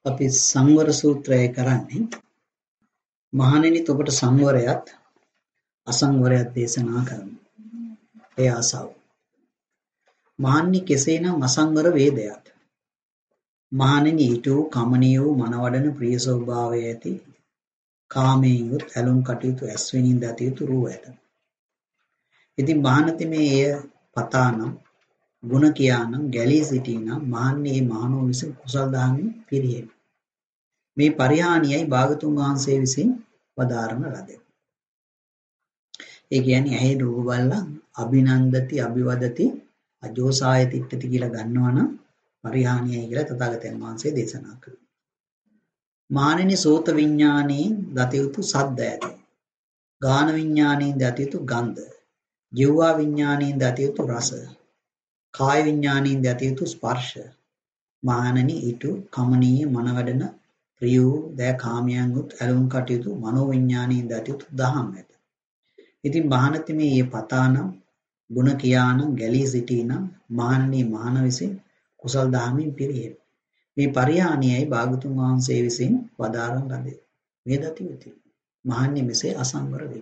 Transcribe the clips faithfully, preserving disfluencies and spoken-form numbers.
අපි සංවර සූත්‍රය කරන්නේ මහණෙනි ඔබට සංවරයත් අසංවරයත් දේශනා කරමු. ඒ ආසාව. මහණනි කෙසේනම් අසංවර වේදයත්. මහණෙනි ඊට වූ කමනීය වූ මනවඩන ප්‍රිය ස්වභාවය ඇති කාමයෙන් යුත් ඇලුම් කටයුතු ඇස්වෙනින් දත යුතු රූ ඇත. ඉතින් මහණති මේ එය පතානම් ගුණ කියානම් ගැලී සිටිනම් මහණනි මේ මහණෝ විසින් කුසල් දහමින් පිරිහෙන. මේ පරිහානියයි භාගතුන් වහන්සේ විසින් වදාරන ලද. ඒ කියන්නේ ඇහි රූප බලලා අභිනන්දති අභිවදති අජෝසාය තිට්ඨති කියලා ගන්නවා නම් පරිහානියයි කියලා තථාගතයන් වහන්සේ දේශනා කළා. මානෙනි සෝත විඥාණයෙන් දත යුතු සද්ද ඇති. ගාන විඥාණයෙන් දත යුතු ගන්ධ. ජීවා විඥාණයෙන් දත යුතු රස. කාය විඥාණයෙන් දත යුතු ස්පර්ශ. මානෙනි ඊට කමනීය මනවැඩන ප්‍රිය වූ දෑ කාමයන් උත් ඇලුම් කටයුතු මනෝ විඥාණයෙන් දත යුතු දහම් ඇත. ඉතින් මහණති මේ පතානම් ගුණ කියානම් ගැලී සිටිනම් මහණනි මහණ විසින් කුසල් දහමින් පිරිහෙන. මේ පරිහානියයි භාගතුන් වහන්සේ විසින් වදාරන ලද. මේ දති යුතුය. මහණනි මෙසේ අසංවර වේ.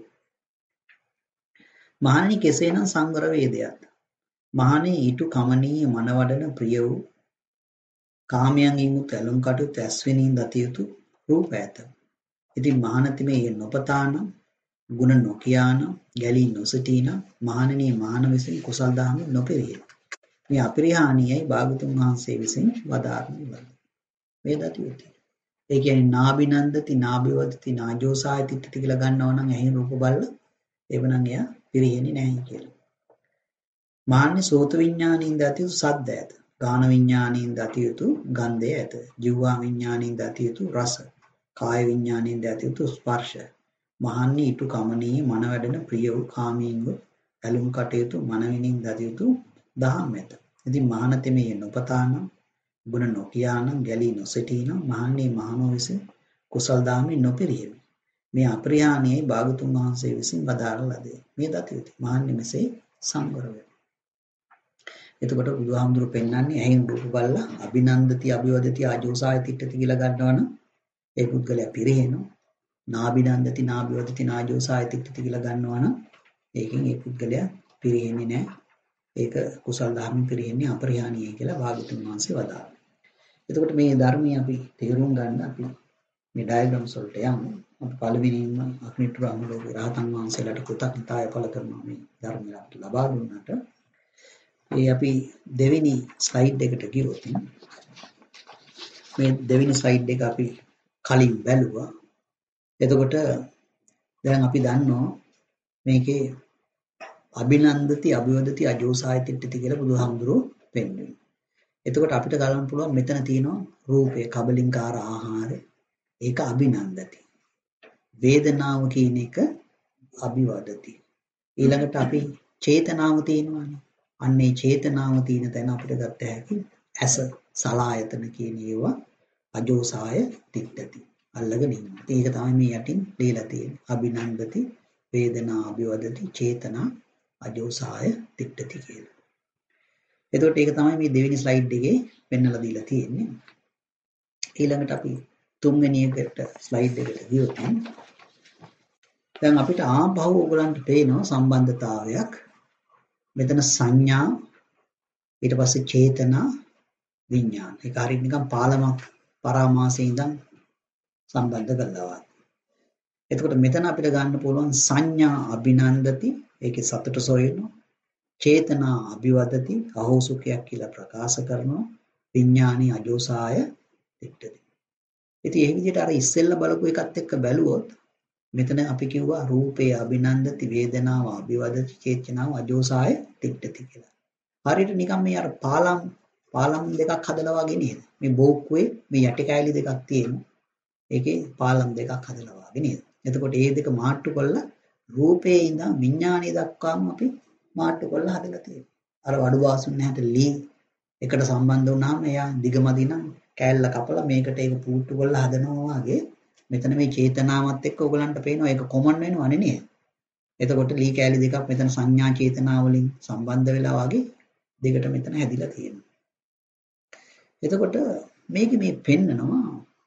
මහණනි කෙසේනම් සංවර වේදයත්. මහණනි ඊට කමනීය මනවඩන ප්‍රිය වූ කාමයන් ඉමුත් ඇලුම් කටයුතු ඇස්වෙනින් දත යුතු රූප ඇත. ඉතින් මහණති මේ නොපතානම් ගුණ නොකියානම් ගැලී නොසිටිනම් මහණෙනි මහණ විසින් කුසල් දහමින් නොපිරිය. මේ අපරිහානියයි භාගතුන් වහන්සේ විසින් වදාරන ලද. මේ දති යුතුය. ඒ කියන්නේ නාබිනන්දති නාබිවදති නාජෝසාය තිට්ඨති කියලා ගන්නවා නම් ඇහි රූප බලලා එවනම් එයා පිරිහෙන්නේ නැහැ කියලා. මාන්නේ සෝත විඥාණයෙන් දත යුතු සද්ද ඇත. ගාන විඥාණයෙන් දත යුතු ගන්ධය ඇත. ජීවා විඥාණයෙන් දත යුතු රස. කාය විඥාණයෙන් දත යුතු ස්පර්ශ. මහන්නේ ඊට කමනීය මනවැඩෙන ප්‍රිය වූ කාමීන් වූ ඇලුම් කටයුතු මනවිනින් දත යුතු දහම් ඇත. ඉතින් මහණතෙ මේ නොපතානම් ගුණ නොකියානම් ගැලී නොසිටිනම් මහන්නේ මහණෝ විසින් කුසල් දහමින් නොපිරිහෙම. මේ අපරිහානියයි භාගතුන් වහන්සේ විසින් වදාරන ලද. මේ දත යුතුය. මහන්නේ මෙසේ සංවර වේ. එතකොට බුදුහාමුදුරු පෙන්වන්නේ ඇහෙන් රූප බලලා අභිනන්දති අභිවදති ආජෝසාය තිට්ඨති කියලා ගන්නවනම් ඒ පුද්ගලයා පිරිහෙනවා. නාබිනන්දති නාබිවදති නාජෝසාය තිට්ඨති කියලා ගන්නවනම් ඒකෙන් ඒ පුද්ගලයා පිරිහෙන්නේ නැහැ. ඒක කුසල් දහමින් පිරිහෙන්නේ අපරිහානියයි කියලා භාගතුන් වහන්සේ වදාළා. එතකොට මේ ධර්මයේ අපි තේරුම් ගන්න අපි මේ ඩයග්‍රෑම්ස් වලට යමු. අපි පළවෙනිම අග්නිතුර අනුලෝක රහතන් වහන්සේලාට කෘතඥතාවය පළ කරනවා මේ ධර්මය අපිට ලබා දුන්නාට. ඒ අපි දෙවෙනි ස්ලයිඩ් එකට ගියොත් මේ දෙවෙනි ස්ලයිඩ් එක අපි කලින් බැලුවා. එතකොට දැන් අපි දන්නවා මේකේ අභිනන්දති අභිවදති අජෝසාය තිට්ඨති කියලා බුදුහාමුදුරුවෝ පෙන්වනවා. එතකොට අපිට ගලන්න පුළුවන් මෙතන තියෙනවා රූපය කබලින්කාර ආහාරය. ඒක අභිනන්දති. වේදනාව කියන එක අභිවදති. ඊළඟට අපි චේතනාව තියෙනවානේ. අන්නේ චේතනාව තියෙන තැන අපිට ගත්ත හැකි ඇස සලායතන කියන ඒවා අජෝසාය තිට්ඨති. අල්ලගෙන ඉන්නවා. ඒක තමයි මේ යටින් දීලා තියෙන්නේ. අභිනන්දති වේදනා අභිවදති චේතනා අජෝසාය තිට්ඨති කියලා. එතකොට ඒක තමයි මේ දෙවෙනි ස්ලයිඩ් එකේ පෙන්වලා දීලා තියෙන්නේ. ඊළඟට අපි තුන්වෙනි එකට ස්ලයිඩ් එකට ගියොත් දැන් අපිට ආපහු ඔයගලන්ට පේනවා සම්බන්ධතාවයක්. මෙතන සංඥා ඊට පස්සේ චේතනා විඥාන. ඒක හරියට නිකන් පාලමක් පරාමාසයේ ඉඳන් සම්බන්ධ කරනවා. එතකොට මෙතන අපිට ගන්න පුළුවන් සංඥා අභිනන්දති ඒකේ සතුට සොයනවා. චේතනා අභිවදති අහෝසුකයක් කියලා ප්‍රකාශ කරනවා. විඥානී අජෝසාය තිට්ඨති. ඉතින් ඒ විදිහට අර ඉස්සෙල්ලා බලපු එකත් එක්ක බැලුවොත් මෙතන අපි කිව්වා රූපේ අභිනන්දති වේදනාව අභිවදති චේතනාව අජෝසාය තිට්ඨති කියලා. හරියට නිකන් මේ අර පාලම් පාලම් දෙකක් හදලා වගේ නේද? මේ බෝක්කුවේ මේ යටි කෑලි දෙකක් තියෙනවා. ඒකේ පාලම් දෙකක් හදලා වගේ නේද? එතකොට මේ දෙක මාට්ටු කරලා රූපේ ඉඳන් විඥානය දක්වාම අපි මාට්ටු කරලා හදලා තියෙනවා. අර වඩු වාසුන් නැහැට ලී එකට සම්බන්ධ වුණාම එයා දිගමදි නම් කෑල්ල කපලා මේකට ඒක පුට්ටු කරලා හදනවා වගේ මෙතන මේ චේතනාවත් එක්ක ඔයගලන්ට පේනවා ඒක කොමන් වෙනවනේ නේද? එතකොට ලී කෑලි දෙකක් මෙතන සංඥා චේතනා වලින් සම්බන්ධ වෙලා වගේ දෙකට මෙතන හැදිලා තියෙනවා. එතකොට මේක මේ පෙන්නනවා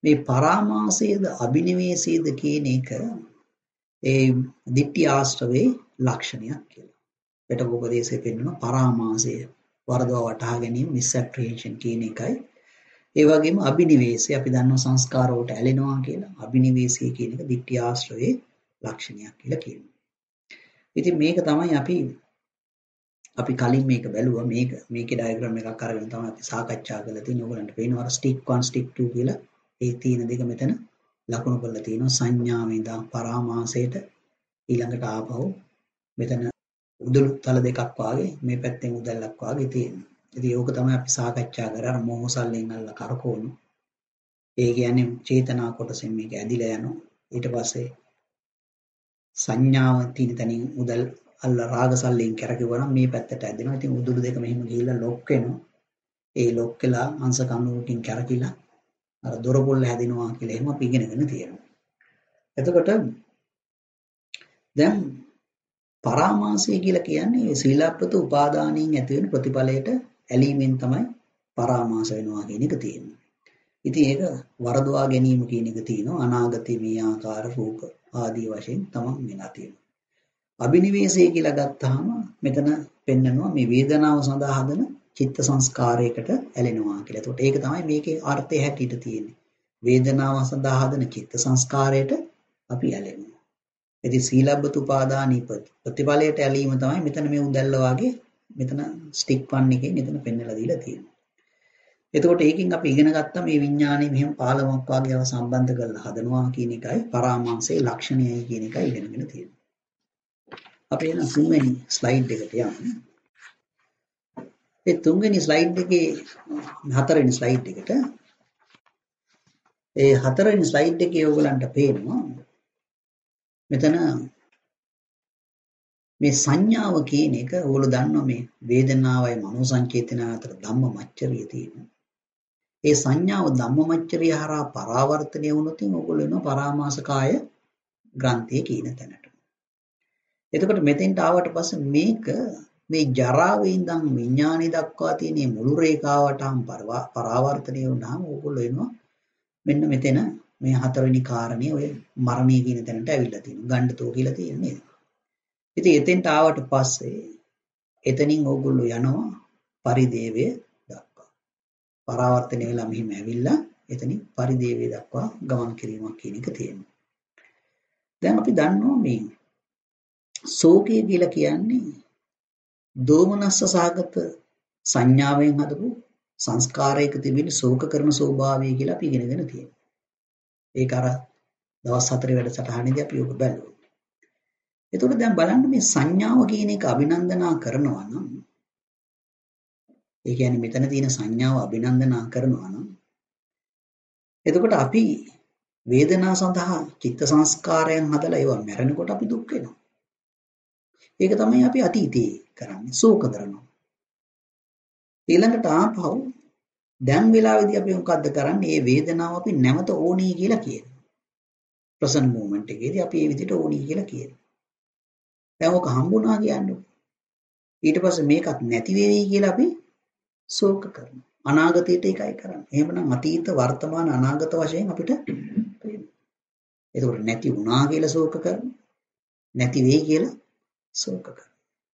මේ පරාමාසයේද අභිනිවේෂයේද කියන එක ඒ ditthi ආශ්‍රවේ ලක්ෂණයක් කියලා. පිටකෝපදේශයේ පෙන්වන පරාමාසය වරදව වටහා ගැනීම misapprehension කියන එකයි. ඒ වගේම අභිනිවේෂය අපි දන්නවා සංස්කාර වලට ඇලෙනවා කියලා. අභිනිවේෂය කියන එක ditthi ආශ්‍රවේ ලක්ෂණයක් කියලා කියනවා. ඉතින් මේක තමයි අපි අපි කලින් මේක බැලුවා. මේක මේකේ ඩයග්‍රෑම් එකක් අරගෙන තමයි අපි සාකච්ඡා කරලා තියෙන්නේ. ඔයගලන්ට පේනවා stick one stick two කියලා ඒ තියෙන දෙක මෙතන ලකුණු කරලා තියෙනවා. සංඥාවෙන් ඉඳන් පරාමාසයට ඊළඟට ආපහු මෙතන උදළු තල දෙකක් වාගේ මේ පැත්තෙන් උදැල්ලක් වාගේ තියෙනවා. ඉතින් ඒක තමයි අපි සාකච්ඡා කරා අර මොහොසල්ලෙන් අල්ල කරකවනු. ඒ කියන්නේ චේතනා කොටසෙන් මේක ඇදිලා යනවා. ඊට පස්සේ සංඥාව තියෙන තැනින් උදල් අල්ල රාගසල්ලෙන් කරකිවනම් මේ පැත්තට ඇදෙනවා. ඉතින් උදුළු දෙක මෙහෙම ගිහිල්ලා ලොක් වෙනවා. ඒ ලොක් වෙලා අංශ කණුවකින් කරකිලා අර දොරපොල්ල හැදෙනවා කියලා එහෙම අපි ඉගෙනගෙන තියෙනවා. එතකොට දැන් පරාමාසය කියලා කියන්නේ සීලබ්බත උපාදානයෙන් ඇති වෙන ප්‍රතිඵලයට ඇලීමෙන් තමයි පරාමාස වෙනවා කියන එක තියෙන්නේ. ඉතින් ඒක වරදවා ගැනීම කියන එක තියෙනවා. අනාගතේ මේ ආකාර රූප ආදී වශයෙන් තමයි මෙලා තියෙනවා. අභිනිවේෂය කියලා ගත්තාම මෙතන පෙන්නනවා මේ වේදනාව සඳහා හදන චිත්ත සංස්කාරයකට ඇලෙනවා කියලා. එතකොට ඒක තමයි මේකේ අර්ථය හැටියට තියෙන්නේ. වේදනාව සඳහා හදන චිත්ත සංස්කාරයට අපි ඇලෙනවා. ඉතින් සීලබ්බත උපාදානී ප්‍රතිඵලයට ඇලීම තමයි මෙතන මේ උදැල්ල වාගේ මෙතන ස්ටික් වන් එකේ මෙතන පෙන්නලා දීලා තියෙනවා. එතකොට ඒකෙන් අපි ඉගෙන ගත්තා මේ විඥානේ මෙහෙම පාලමක් වාගේව සම්බන්ධ කරලා හදනවා කියන එකයි පරාමාසයේ ලක්ෂණයයි කියන එකයි ඉගෙනගෙන තියෙනවා. අපි එන තුන්වෙනි ස්ලයිඩ් එකට යමු. ඒ තුන්වෙනි ස්ලයිඩ් එකේ හතරවෙනි ස්ලයිඩ් එකට ඒ හතරවෙනි ස්ලයිඩ් එකේ ඕගලන්ට පේනවා මෙතන මේ සංඥාව කියන එක ඕගොල්ලෝ දන්නවා මේ වේදනාවයි මනෝ සංචේතන අතර ධම්ම මච්චරිය තියෙනවා. ඒ සංඥාව ධම්ම මච්චරිය හරහා පරාවර්තනය වුණොත් ඕගොල්ලෝ එනවා පරාමාසකාය ග්‍රන්ථය කියන තැනට. එතකොට මෙතෙන්ට ආවට පස්සේ මේක මේ ජරාවේ ඉඳන් විඥානය දක්වා තියෙන මුළු රේඛාවටම පරාවර්තනය වුණාම ඕගොල්ලෝ එනවා මෙන්න මෙතන මේ හතරවෙනි කාරණේ ඔය මරණය කියන තැනට ඇවිල්ලා තියෙනවා. ගණ්ඩතෝ කියලා තියෙන්නේ නේද? ඉතින් එතෙන්ට ආවට පස්සේ එතනින් ඕගොල්ලෝ යනවා පරිදේවය දක්වා. පරාවර්තනය වෙලා මෙහිම ඇවිල්ලා එතනින් පරිදේවය දක්වා ගමන් කිරීමක් කියන එක තියෙනවා. දැන් අපි දන්නවා මේ ශෝකය කියලා කියන්නේ දෝමනස්ස සහගත සංඥාවෙන් හදපු සංස්කාරයක තිබෙන ශෝක කරන ස්වභාවය කියලා අපි ඉගෙනගෙන තියෙනවා. ඒක අර දවස් හතරේ වැඩසටහනේදී අපි ඔක බැලුවා. එතකොට දැන් බලන්න මේ සංඥාව කියන එක අභිනන්දනා කරනවා නම් ඒ කියන්නේ මෙතන තියෙන සංඥාව අභිනන්දනා කරනවා නම් එතකොට අපි වේදනා සඳහා චිත්ත සංස්කාරයන් හදලා ඒවා මැරෙනකොට අපි දුක් වෙනවා. ඒක තමයි අපි අතීතේ කරන්නේ ශෝක කරනවා. ඊළඟට ආපහු දැන් වෙලාවේදී අපි මොකද්ද කරන්නේ? මේ වේදනාව අපි නැවත ඕනී කියලා කියනවා. ප්‍රසන්ට් මොමන්ට් එකේදී අපි මේ විදිහට ඕනී කියලා කියනවා. දැන් ඔක හම්බුණා කියන්නේ. ඊට පස්සේ මේකත් නැති වෙවි කියලා අපි ශෝක කරනවා. අනාගතයට ඒකයි කරන්නේ. එහෙමනම් අතීත වර්තමාන අනාගත වශයෙන් අපිට පේනවා. ඒකෝර නැති වුණා කියලා ශෝක කරනවා. නැති වෙයි කියලා ශෝක කරනවා.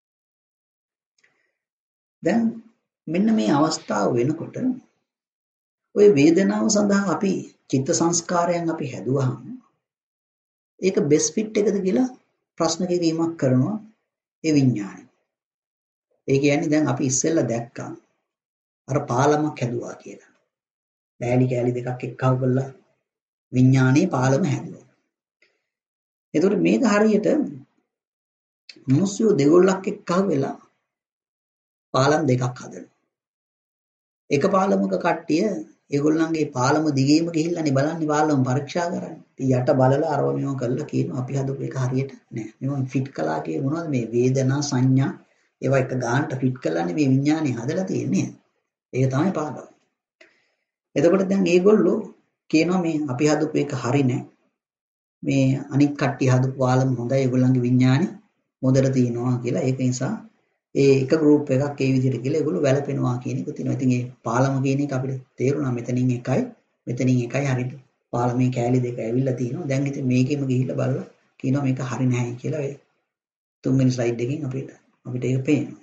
දැන් මෙන්න මේ අවස්ථාව වෙනකොට ඔය වේදනාව සඳහා අපි චිත්ත සංස්කාරයන් අපි හැදුවාම ඒක බෙස්ට් ෆිට් එකද කියලා ප්‍රශ්න කිරීමක් කරනවා ඒ විඥානය. ඒ කියන්නේ දැන් අපි ඉස්සෙල්ලා දැක්කා අර පාලමක් හැදුවා කියලා. බෑලි කෑලි දෙකක් එක්කව කරලා විඥානයේ පාලම හැදුවා. එතකොට මේක හරියට මිනිස්සු දෙගොල්ලක් එක්කව වෙලා පාලම් දෙකක් හදනවා. එක පාලමක කට්ටිය ඒගොල්ලන්ගේ පාලම දිගේම ගිහිල්ලානේ බලන්නේ පාලම පරීක්ෂා කරන්නේ. ඉතින් යට බලලා අරව මේව කරලා කියනවා අපි හදපු එක හරියට නෑ. මේව ෆිට කළා කියේ මොනවද මේ වේදනා සංඥා ඒවා එක ගානට ෆිට කළානේ මේ විඥානේ හදලා තියෙන්නේ. ඒක තමයි පාලම. එතකොට දැන් මේගොල්ලෝ කියනවා මේ අපි හදපු එක හරි නෑ. මේ අනිත් කට්ටිය හදපු පාලම හොඳයි ඒගොල්ලන්ගේ විඥානේ මොදට තියෙනවා කියලා. ඒක නිසා ඒ එක ගෲප් එකක් ඒ විදිහට කියලා ඒගොල්ලෝ වැළපෙනවා කියන එක තියෙනවා. ඉතින් ඒ පාලම කියන එක අපිට තේරුණා මෙතනින් එකයි මෙතනින් එකයි හරියට පාලමේ කෑලි දෙක ඇවිල්ලා තිනවා. දැන් ඉතින් මේකෙම ගිහිල්ලා බලලා කියනවා මේක හරි නැහැ කියලා. ඒ තුන්වෙනි ස්ලයිඩ් එකෙන් අපිට අපිට ඒක පේනවා.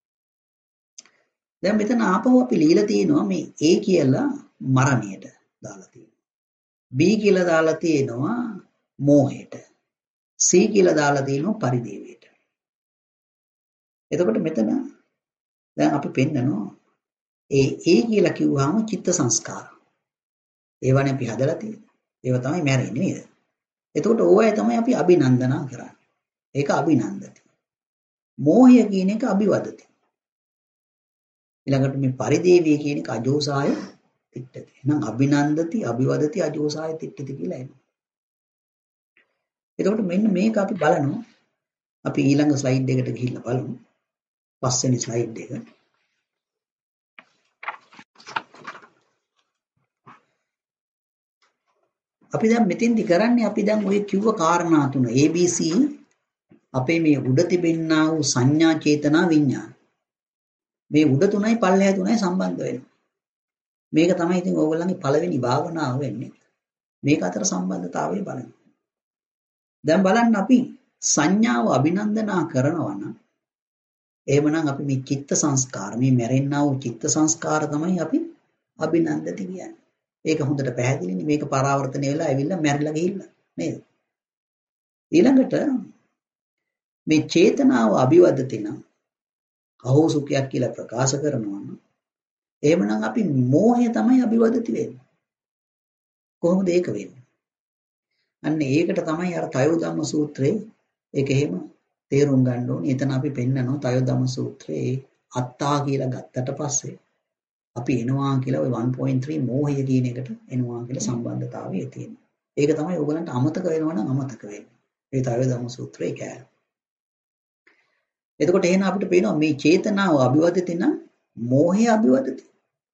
දැන් මෙතන ආපහු අපි লীලා තිනවා මේ A කියලා මරණයට දාලා තියෙනවා. B කියලා දාලා තියෙනවා මෝහයට. C කියලා දාලා තියෙනවා පරිදේවයට. එතකොට මෙතන දැන් අපි පෙන්නනවා ඒ A කියලා කිව්වහම චිත්ත සංස්කාර. ඒවනේ අපි හදලා තියෙන්නේ. ඒව තමයි මැරෙන්නේ නේද? එතකොට ඕවයි තමයි අපි අභිනන්දනා කරන්නේ. ඒක අභිනන්දති. මෝහය කියන එක අභිවදති. ඊළඟට මේ පරිදේවී කියන එක අජෝසාය තිට්ඨති. එහෙනම් අභිනන්දති, අභිවදති, අජෝසාය තිට්ඨති කියලා එනවා. එතකොට මෙන්න මේක අපි බලනවා. අපි ඊළඟ ස්ලයිඩ් එකට ගිහිල්ලා බලමු. පස්වෙනි ස්ලයිඩ් එක. අපි දැන් මෙතෙන්දි කරන්නේ අපි දැන් ඔය කිව්ව කාරණා තුන A B C අපේ මේ උඩ තිබෙන්නා වූ සංඥා චේතනා විඥාන මේ උඩ තුනයි පල්ලෙහා තුනයි සම්බන්ධ වෙනවා. මේක තමයි ඉතින් ඕගොල්ලන්ගේ පළවෙනි භාවනාව වෙන්නේ. මේක අතර සම්බන්ධතාවය බලන්න. දැන් බලන්න අපි සංඥාව අභිනන්දනා කරනවා නම් එහෙමනම් අපි මේ චිත්ත සංස්කාර මේ මැරෙන්නා වූ චිත්ත සංස්කාර තමයි අපි අභිනන්දති කියන්නේ. ඒක හොඳට පැහැදිලිනේ. මේක පරාවර්තනය වෙලා ඇවිල්ලා මැරිලා ගිහිල්ලා නේද? ඊළඟට මේ චේතනාව අභිවදති නම් අහෝසුඛයක් කියලා ප්‍රකාශ කරනවා නම් එහෙමනම් අපි මෝහය තමයි අභිවදති වෙන්නේ. කොහොමද ඒක වෙන්නේ? අන්න ඒකට තමයි අර තයෝදම්ම සූත්‍රයේ ඒක එහෙම තේරුම් ගන්න ඕනේ. එතන අපි පෙන්නනවා තයෝදම්ම සූත්‍රයේ අත්තා කියලා ගත්තට පස්සේ අපි එනවා කියලා ওই one point three මෝහය කියන එකට එනවා කියලා සම්බන්ධතාවය තියෙනවා. ඒක තමයි ඕගලන්ට අමතක වෙනවා නම් අමතක වෙන්නේ. ඒ තයෝදම්ම සූත්‍රයේ කෑම. එතකොට එහෙනම් අපිට පේනවා මේ චේතනාව අභිවදති නම් මෝහය අභිවදති.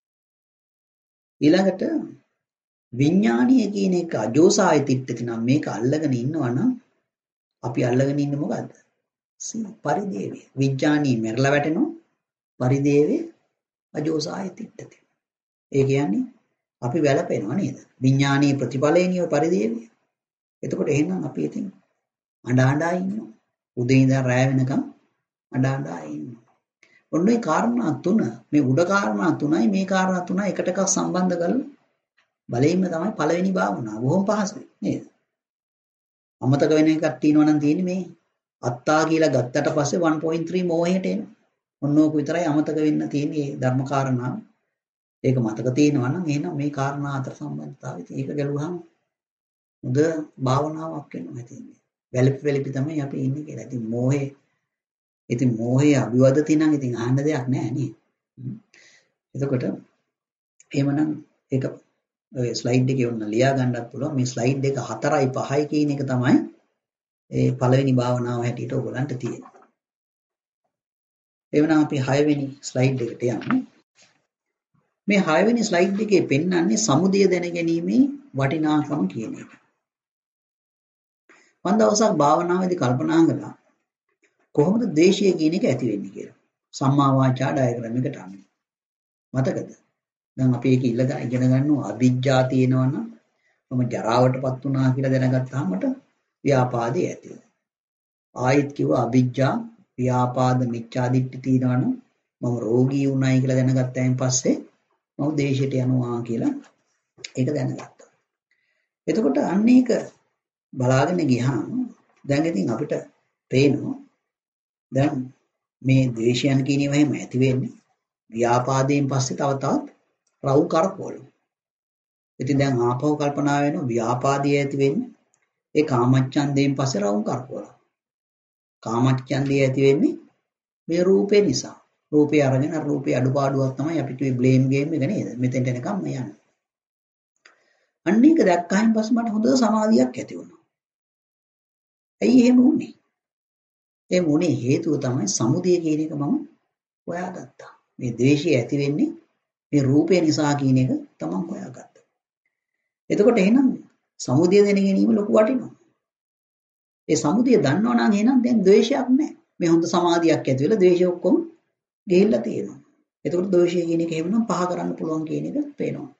ඊළඟට විඥානීය කියන එක අජෝසාය තිට්ඨති නම් මේක අල්ලගෙන ඉන්නවා නම් අපි අල්ලගෙන ඉන්නේ මොකද්ද? පරිදේවය. විඥානීය මෙරලා වැටෙනවා. පරිදේවේ අජෝසාය තිට්ඨති. ඒ කියන්නේ අපි වැළපෙනවා නේද? විඥානීය ප්‍රතිඵලයනිය පරිදේවය. එතකොට එහෙනම් අපි ඉතින් අඬ අඬා ඉන්නවා. උදේ ඉඳන් රැය වෙනකම් අඬ අඬා ඉන්නවා. ඔන්න ඒ කාරණා තුන මේ උඩ කාරණා තුනයි මේ කාරණා තුනයි එකට එකක් සම්බන්ධ කරලා බලෙන්න තමයි පළවෙනි භාවනාව. බොහොම පහසුයි නේද? අමතක වෙන එකක් තියෙනවා නම් තියෙන්නේ මේ අත්තා කියලා ගත්තට පස්සේ one point three මෝහයට එනවා. ඔන්න ඕක විතරයි අමතක වෙන්න තියෙන්නේ ධර්ම කාරණා. ඒක මතක තියෙනවා නම් එහෙනම් මේ කාරණා අතර සම්බන්ධතාවය ඒක ගැලුවාම හොඳ භාවනාවක් වෙනවා ඉතින්නේ. වැලිපි වැලිපි තමයි අපි ඉන්නේ කියලා. ඉතින් මෝහේ ඉතින් මෝහය අභිවදති නම් ඉතින් අහන්න දෙයක් නැහැ නේ. එතකොට එහෙමනම් ඒක ඔය ස්ලයිඩ් එකේ ඔන්න ලියා ගන්නත් පුළුවන්. මේ ස්ලයිඩ් එක හතරයි පහයි කියන එක තමයි ඒ පළවෙනි භාවනාව හැටියට ඔයගලන්ට තියෙන්නේ. එහෙනම් අපි හයවෙනි ස්ලයිඩ් එකට යමු. මේ හයවෙනි ස්ලයිඩ් එකේ පෙන්වන්නේ සමුදය දැනගැනීමේ වටිනාකම කියන එක. මම දවසක් භාවනාවේදී කල්පනා කළා කොහොමද ද්වේෂය කියන එක ඇති වෙන්නේ කියලා. සම්මා වාචා ඩයග්‍රෑම් එකට අනුව. මතකද? දැන් අපි ඒක ඉල්ලලා ඉගෙන ගන්නවා අවිජ්ජා තියෙනවා නම් මම ජරාවටපත් වුණා කියලා දැනගත්තාම මට ව්‍යාපාදේ ඇති වෙනවා. ආයිත් කිව්වා අවිජ්ජා ව්‍යාපාද මිච්ඡා දිට්ඨි තියෙනවා නම් මම රෝගී වුණායි කියලා දැනගත්තායින් පස්සේ මම දේශයට යනවා කියලා ඒක දැනගත්තා. එතකොට අන්න ඒක බලාගෙන ගියාම දැන් ඉතින් අපිට පේනවා දැන් මේ ද්වේෂයන් කියන ඒවා එහෙම ඇති වෙන්නේ ව්‍යාපාදයෙන් පස්සේ තව තවත් රවු කරකවල. ඉතින් දැන් ආපහු කල්පනා වෙනවා ව්‍යාපාදයේ ඇති වෙන්නේ ඒ කාමච්ඡන්දයෙන් පස්සේ රවු කරකවල. කාමච්ඡන්දය ඇති වෙන්නේ මේ රූපේ නිසා. රූපේ අරගෙන රූපේ අඩුපාඩුවක් තමයි අපිට මේ බ්ලේම් ගේම් එක නේද? මෙතෙන්ට එනකම් යන්නේ. අන්න ඒක දැක්කයින් පස්සේ මට හොඳ සමාධියක් ඇති වුණා. ඇයි එහෙම වුනේ? ඒ මොනේ හේතුව තමයි සමුදය කියන එක මම හොයාගත්තා. මේ ද්වේෂය ඇති වෙන්නේ මේ රූපේ නිසා කියන එක තමන් හොයාගත්තා. එතකොට එහෙනම් සමුදය දැන ගැනීම ලොකු වටිනවා. ඒ සමුදය දන්නවා නම් එහෙනම් දැන් ද්වේෂයක් නැහැ. මේ හොඳ සමාධියක් ඇති වෙලා ද්වේෂය ඔක්කොම ගිහිල්ලා තියෙනවා. එතකොට ද්වේෂය කියන එක එහෙමනම් පහ කරන්න පුළුවන් කියන එක පේනවා.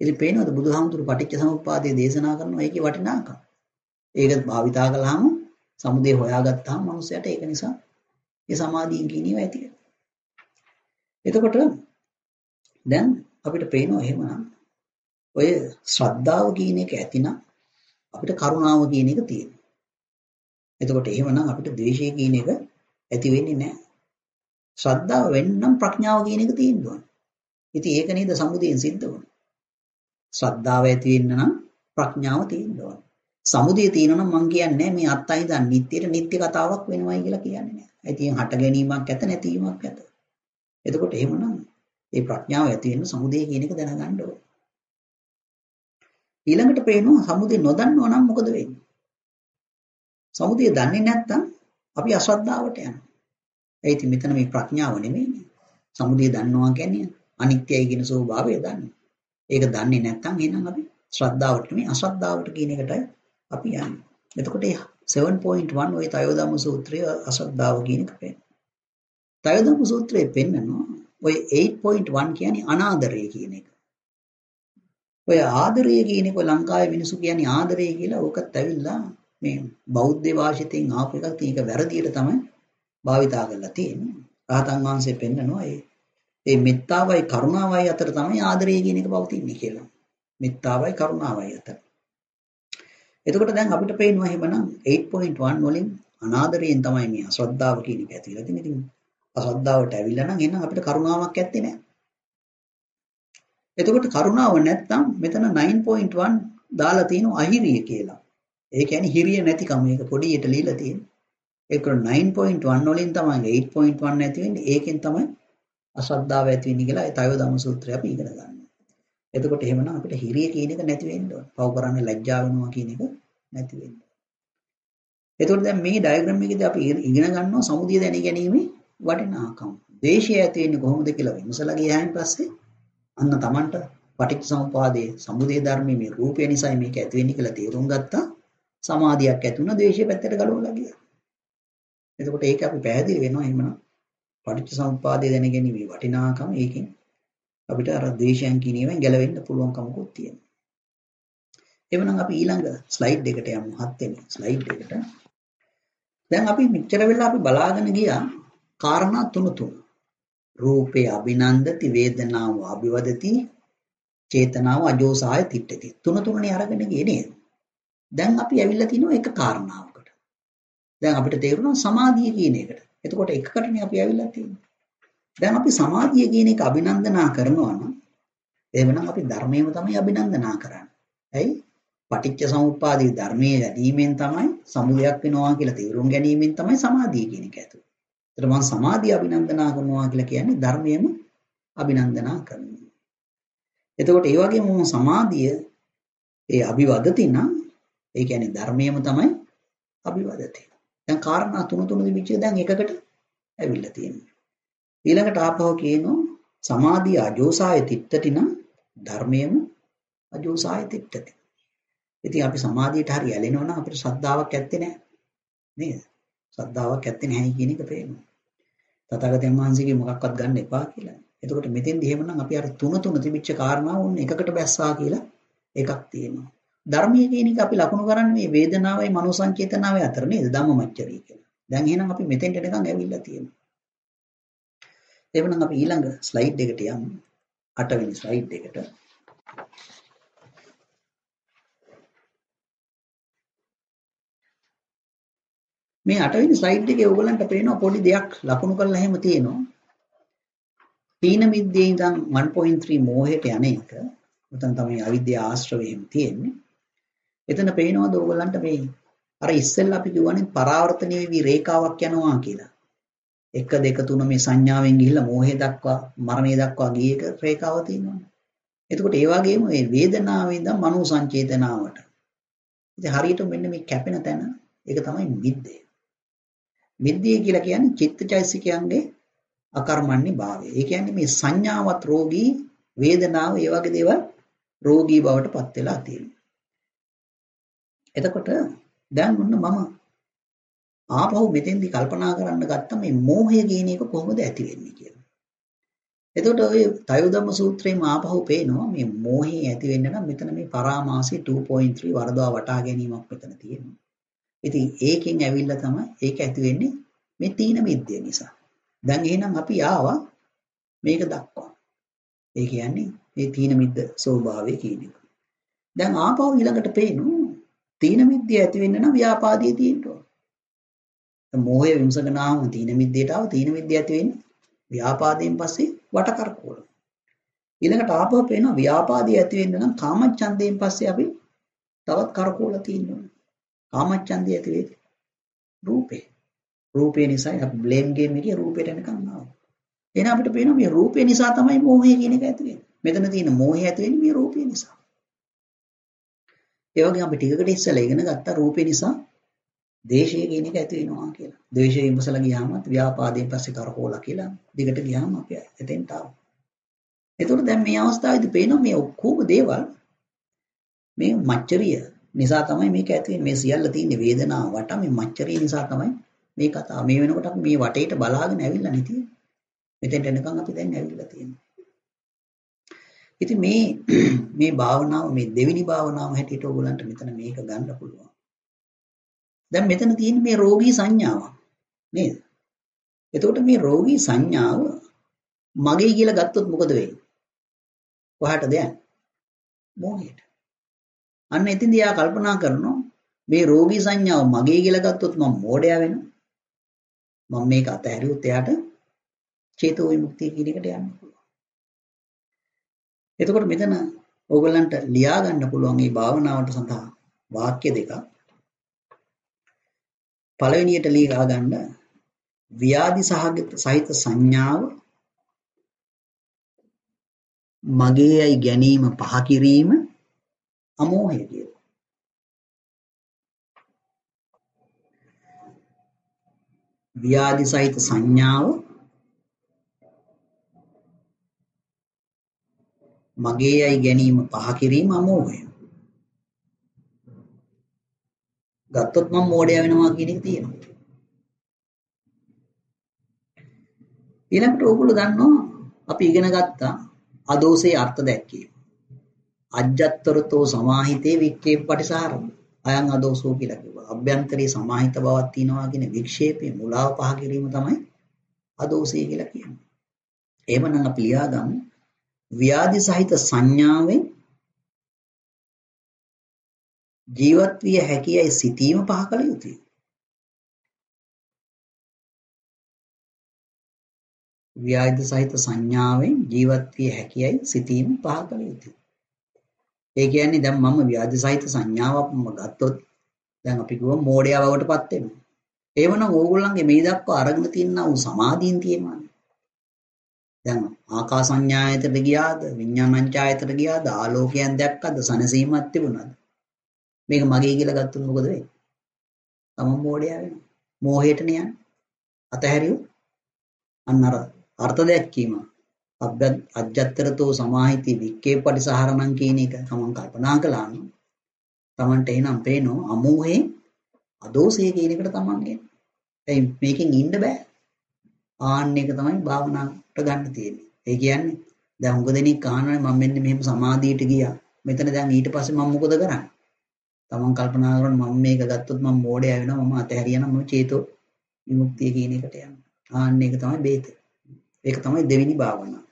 ඉතින් පේනවද බුදුහාමුදුරු පටිච්ච සමුප්පාදයේ දේශනා කරනවා ඒකේ වටිනාකම. ඒක භාවිතා කළාම සමුදය හොයාගත්තාම මනුස්සයට ඒක නිසා ඒ සමාධියෙන් කියනීව ඇති වෙනවා. එතකොට දැන් අපිට පේනවා එහෙමනම් ඔය ශ්‍රද්ධාව කියන එක ඇතිනම් අපිට කරුණාව කියන එක තියෙනවා. එතකොට එහෙමනම් අපිට ද්වේෂය කියන එක ඇති වෙන්නේ නැහැ. ශ්‍රද්ධාව වෙන්නම් ප්‍රඥාව කියන එක තියෙන්න ඕනේ. ඉතින් ඒක නේද සමුදයෙන් සිද්ධ වුනේ. ශ්‍රද්ධාව ඇති වෙන්න නම් ප්‍රඥාව තියෙන්න ඕනේ. සමුදය තියෙනවා නම් මං කියන්නේ මේ අත්තයි දන් නිට්ටියට නිට්ටි කතාවක් වෙනවයි කියලා කියන්නේ නැහැ. ඉතින් හට ගැනීමක් ඇත නැතිවීමක් ඇත. එතකොට එහෙමනම් මේ ප්‍රඥාව ඇති වෙන්න සමුදය කියන එක දැනගන්න ඕනේ. ඊළඟට පේනවා සමුදය නොදන්නව නම් මොකද වෙන්නේ? සමුදය දන්නේ නැත්නම් අපි අශ්‍රද්ධාවට යනවා. ඒ ඉතින් මෙතන මේ ප්‍රඥාව නෙමෙයිනේ. සමුදය දන්නවා කියන්නේ අනිත්‍යයි කියන ස්වභාවය දන්නේ. ඒක දන්නේ නැත්නම් එහෙනම් අපි ශ්‍රද්ධාවට නෙමෙයි අශ්‍රද්ධාවට කියන එකටයි අපි යන්නේ. එතකොට ඒ seven point one ඔය තයෝදම්ම සූත්‍රයේ අශ්‍රද්ධාව කියන එක පේනවා. තයෝදම්ම සූත්‍රයේ පෙන්නනවා ඔය eight point one කියන්නේ අනාදරය කියන එක. ඔය ආදරය කියන එක ලංකාවේ මිනිස්සු කියන්නේ ආදරය කියලා ඕකත් ඇවිල්ලා මේ බෞද්ධ වාසිතෙන් ආපු එකක් ඒක වැරදියට තමයි භාවිතා කරලා තියෙන්නේ. රහතන් වහන්සේ පෙන්නනවා ඒ ඒ මෙත්තාවයි කරුණාවයි අතර තමයි ආදරය කියන එක පවතින්නේ කියලා. මෙත්තාවයි කරුණාවයි අතර. එතකොට දැන් අපිට පේනවා එහෙමනම් eight point one වලින් අනාදරයෙන් තමයි මේ අශ්‍රද්ධාව කියන එක ඇතිලා තියෙන්නේ. ඉතින් අශ්‍රද්ධාවට ඇවිල්ලා නම් එහෙනම් අපිට කරුණාවක් ඇත්තේ නැහැ. එතකොට කරුණාව නැත්නම් මෙතන nine point one දාලා තියෙනවා අහිරිය කියලා. ඒ කියන්නේ හිරිය නැතිකම මේක පොඩියට ලියලා තියෙන්නේ. ඒක nine point one වලින් තමයි eight point one නැති වෙන්නේ. ඒකෙන් තමයි අශ්‍රද්ධාව ඇති වෙන්නේ කියලා ඒ තයෝදම්ම සූත්‍රය අපි ඉගෙන ගන්නවා. එතකොට එහෙමනම් අපිට හිරිය කියන එක නැති වෙන්න ඕන. පව් කරන්නේ ලැජ්ජා වෙනවා කියන එක නැති වෙන්න. එතකොට දැන් මේ ඩයග්‍රෑම් එකේදී අපි ඉගෙන ගන්නවා සමුදය දැනගැනීමේ වටිනාකම. ද්වේෂය ඇති වෙන්නේ කොහොමද කියලා විමසලා ගියායින් පස්සේ අන්න Tamanට පටිච්චසමුපාදයේ සමුදය ධර්මයේ මේ රූපය නිසා මේක ඇති වෙන්නේ කියලා තේරුම් ගත්තා. සමාධියක් ඇති වුණා ද්වේෂය පැත්තට ගලවලා ගියා. එතකොට ඒක අපි පැහැදිලි වෙනවා එහෙමනම් පටිච්චසමුපාදයේ දැනගැනීමේ වටිනාකම ඒකෙන් අපිට අර ද්වේෂයන් කියන ඒවායින් ගැලවෙන්න පුළුවන්කමකුත් තියෙනවා. එවනම් අපි ඊළඟ ස්ලයිඩ් එකට යමු හත් වෙනි ස්ලයිඩ් එකට. දැන් අපි මෙච්චර වෙලා අපි බලාගෙන ගියා කාරණා තුන තුන. රූපේ අභිනන්දති වේදනාව අභිවදති චේතනාව අජෝසාය තිට්ඨති. තුන තුනනේ අරගෙන ගියේ නේද? දැන් අපි ඇවිල්ලා තිනවා එක කාරණාවකට. දැන් අපිට තේරුණා සමාධිය කියන එකට. එතකොට එකකටනේ අපි ඇවිල්ලා තියෙන්නේ. දැන් අපි සමාධිය කියන එක අභිනන්දනා කරනවා නම් එහෙමනම් අපි ධර්මයේම තමයි අභිනන්දනා කරන්නේ. ඇයි? පටිච්ච සමුප්පාදයේ ධර්මයේ වැඩිමෙන් තමයි සමුදයක් වෙනවා කියලා තේරුම් ගැනීමෙන් තමයි සමාධිය කියන එක ඇතුළේ. ඒතර මම සමාධිය අභිනන්දනා කරනවා කියලා කියන්නේ ධර්මයේම අභිනන්දනා කරනවා. එතකොට ඒ වගේම මම සමාධිය ඒ අභිවදති නම් ඒ කියන්නේ ධර්මයේම තමයි අභිවදති. දැන් කාරණා තුන තුන දිවිච්ච දැන් එකකට ඇවිල්ලා තියෙනවා. ඊළඟට ආපහු කියනවා සමාධිය අජෝසාය තිට්ඨති නම් ධර්මයේම අජෝසාය තිට්ඨති. ඉතින් අපි සමාධියට හරි ඇලෙනවා නම් අපිට ශ්‍රද්ධාවක් ඇත්තේ නැහැ. නේද? ශ්‍රද්ධාවක් ඇත්තේ නැහැ කියන එක පේනවා. තථාගතයන් වහන්සේගේ මොකක්වත් ගන්න එපා කියලා. එතකොට මෙතෙන්දී එහෙමනම් අපි අර තුන තුන තිබිච්ච කාරණා ඕන එකකට බැස්සා කියලා එකක් තියෙනවා. ධර්මයේ කියන එක අපි ලකුණු කරන්නේ මේ වේදනාවයි මනෝ සංචේතනාවයි අතර නේද? ධම්මමච්චරී කියලා. දැන් එහෙනම් අපි මෙතෙන්ට නිකන් ඇවිල්ලා තියෙනවා. එවනම් අපි ඊළඟ ස්ලයිඩ් එකට යමු. අට වෙනි ස්ලයිඩ් එකට. මේ අට වෙනි ස්ලයිඩ් එකේ ඕගලන්ට පේනවා පොඩි දෙයක් ලකුණු කරලා එහෙම තියෙනවා. තීන මිද්දේ ඉඳන් one point three මෝහයට යන එක. උතන තමයි අවිද්‍යාව ආශ්‍රවය එහෙම තියෙන්නේ. එතන පේනවද ඕගලන්ට මේ අර ඉස්සෙල්ලා අපි කියවනේ පරාවර්තනීය වෙවි රේඛාවක් යනවා කියලා. එක දෙක තුන මේ සංඥාවෙන් ගිහිල්ලා මෝහය දක්වා මරණය දක්වා ගිය එක රේඛාව තියෙනවනේ. එතකොට ඒ වගේම මේ වේදනාවේ ඉඳන් මනෝ සංචේතනාවට. ඉතින් හරියට මෙන්න මේ කැපෙන තැන ඒක තමයි මිද්දේ. මිද්දේ කියලා කියන්නේ චිත්තචෛසිකයන්ගේ අකර්මණ්‍ය භාවය. ඒ කියන්නේ මේ සංඥාවත් රෝගී වේදනාව ඒ වගේ දේවල් රෝගී බවට පත් වෙලා තියෙනවා. එතකොට දැන් මොන්න මම ආපහු මෙතෙන්දි කල්පනා කරන්න ගත්ත මේ මෝහය කියන එක කොහොමද ඇති වෙන්නේ කියලා. එතකොට ඔය තයුදම්ම සූත්‍රයේම ආපහු පේනවා මේ මෝහය ඇති වෙන්න නම් මෙතන මේ පරාමාසී two point three වරදවා වටහා ගැනීමක් මෙතන තියෙනවා. ඉතින් ඒකෙන් ඇවිල්ලා තමයි ඒක ඇති වෙන්නේ මේ තීන මිද්දේ නිසා. දැන් එහෙනම් අපි ආවා මේක දක්වා. ඒ කියන්නේ මේ තීන මිද්ද ස්වභාවය කියන එක. දැන් ආපහු ඊළඟට පේනවා තීන මිද්දේ ඇති වෙන්න නම් ව්‍යාපාදයේ තියෙන්න ඕන. මෝහය විමසගෙන ආවම තීන මිද්දේට ආව තීන මිද්දේ ඇති වෙන්නේ ව්‍යාපාදයෙන් පස්සේ වට කරකවල. ඊළඟට ආපහු පේනවා ව්‍යාපාදයේ ඇති වෙන්න නම් කාමච්ඡන්දයෙන් පස්සේ අපි තවත් කරකවල තියෙනවා. කාමච්ඡන්දය ඇති වෙන්නේ රූපේ. රූපේ නිසා අපි බ්ලේම් ගේම් එකේ රූපේට එනකම් ආවා. එහෙනම් අපිට පේනවා මේ රූපේ නිසා තමයි මෝහය කියන එක ඇති වෙන්නේ. මෙතන තියෙන මෝහය ඇති වෙන්නේ මේ රූපේ නිසා. ඒ වගේම අපි ටිකකට ඉස්සෙල්ලා ඉගෙන ගත්තා රූපේ නිසා දේශය කියන එක ඇති වෙනවා කියලා. ද්වේෂය ඉඹසලා ගියාම ව්‍යාපාදයෙන් පස්සේ කරකෝලා කියලා දිගට ගියාම අපි එතෙන්ට ආවා. එතකොට දැන් මේ අවස්ථාවේදී පේනවා මේ ඔක්කොම දේවල් මේ මච්චරිය නිසා තමයි මේක ඇති වෙන්නේ. මේ සියල්ල තියෙන වේදනාව වට මේ මච්චරිය නිසා තමයි මේ කතාව. මේ වෙනකොට අපි මේ වටේට බලාගෙන ඇවිල්ලා නේ තියෙන්නේ. මෙතෙන්ට එනකන් අපි දැන් ඇවිල්ලා තියෙනවා. ඉතින් මේ මේ භාවනාව මේ දෙවෙනි භාවනාව හැටියට ඕගොල්ලන්ට මෙතන මේක ගන්න පුළුවන්. දැන් මෙතන තියෙන මේ රෝගී සංඥාව නේද? එතකොට මේ රෝගී සංඥාව මගේ කියලා ගත්තොත් මොකද වෙන්නේ? කොහාටද යන්නේ? මොහේට. අන්න එතින්දී යා කල්පනා කරනවා මේ රෝගී සංඥාව මගේ කියලා ගත්තොත් මම මෝඩයා වෙනවා. මම මේක අතහැරියොත් එයාට චේතෝ විමුක්තිය කියන එකට යන්න පුළුවන්. එතකොට මෙතන ඕගොල්ලන්ට ලියා ගන්න පුළුවන් මේ භාවනාවට සඳහා වාක්‍ය දෙකක්. පළවෙනියට ලියා ගන්න ව්‍යාධි සහිත සංඥාව මගේයි ගැනීම පහ කිරීම අමෝහය කියලා. ව්‍යාධි සහිත සංඥාව මගේයි ගැනීම පහ කිරීම අමෝහය. ගත්තොත් මම මෝඩයා වෙනවා කියන එක තියෙනවා. ඊළඟට ඕගොල්ලෝ දන්නවා අපි ඉගෙන ගත්තා අදෝසේ අර්ථ දැක්කේ. අජ්ජත්තරතෝ සමාහිතේ වික්කේප පටිසහරණ. අයං අදෝසෝ කියලා කිව්වා. අභ්‍යන්තරේ සමාහිත බවක් තියෙනවා කියන වික්ෂේපේ මුලාව පහ කිරීම තමයි අදෝසේ කියලා කියන්නේ. එහෙමනම් අපි ලියාගමු ව්‍යාධි සහිත සංඥාවෙන් ජීවත් විය හැකියයි සිතීම පහ කළ යුතුයි. ව්‍යාධි සහිත සංඥාවෙන් ජීවත් විය හැකියයි සිතීම පහ කළ යුතුයි. ඒ කියන්නේ දැන් මම ව්‍යාධි සහිත සංඥාවක් මම ගත්තොත් දැන් අපි කිව්ව මෝඩයා බවටපත් වෙනවා. එහෙමනම් ඕගොල්ලන්ගේ මේ දක්වා අරගෙන තියෙනා වූ සමාධියෙන් තියෙනවා. දැන් ආකාසඤ්ඤායතට ගියාද විඥානඤ්ඤායතට ගියාද ආලෝකයෙන් දැක්කද සනසීමක් තිබුණාද? මේක මගේ කියලා ගත්තොත් මොකද වෙන්නේ? තමන් මෝඩයා වෙනවා. මෝහයටනේ යන්නේ. අතහැරියොත් අන්න අර අර්ථ දැක්කීම අජ්ජත්තරතෝ සමාහිතී වික්කේ පටිසහරණං කියන එක තමන් කල්පනා කළා නම් තමන්ට එනම් පේනවා අමෝහේ අදෝසේ කියන එකට තමන් එන්නේ. ඒ මේකෙන් ඉන්න බෑ. ආන්න එක තමයි භාවනාවට ගන්න තියෙන්නේ. ඒ කියන්නේ දැන් හුඟ දෙනෙක් අහනවා මම මෙන්න මෙහෙම සමාධියට ගියා. මෙතන දැන් ඊට පස්සේ මම මොකද කරන්නේ? තමන් කල්පනා කරනවා මම මේක ගත්තොත් මම මෝඩයා වෙනවා මම අතහැරියා නම් මම චේතෝ විමුක්තිය කියන එකට යනවා. ආන්න එක තමයි බේත. ඒක තමයි දෙවෙනි භාවනාව.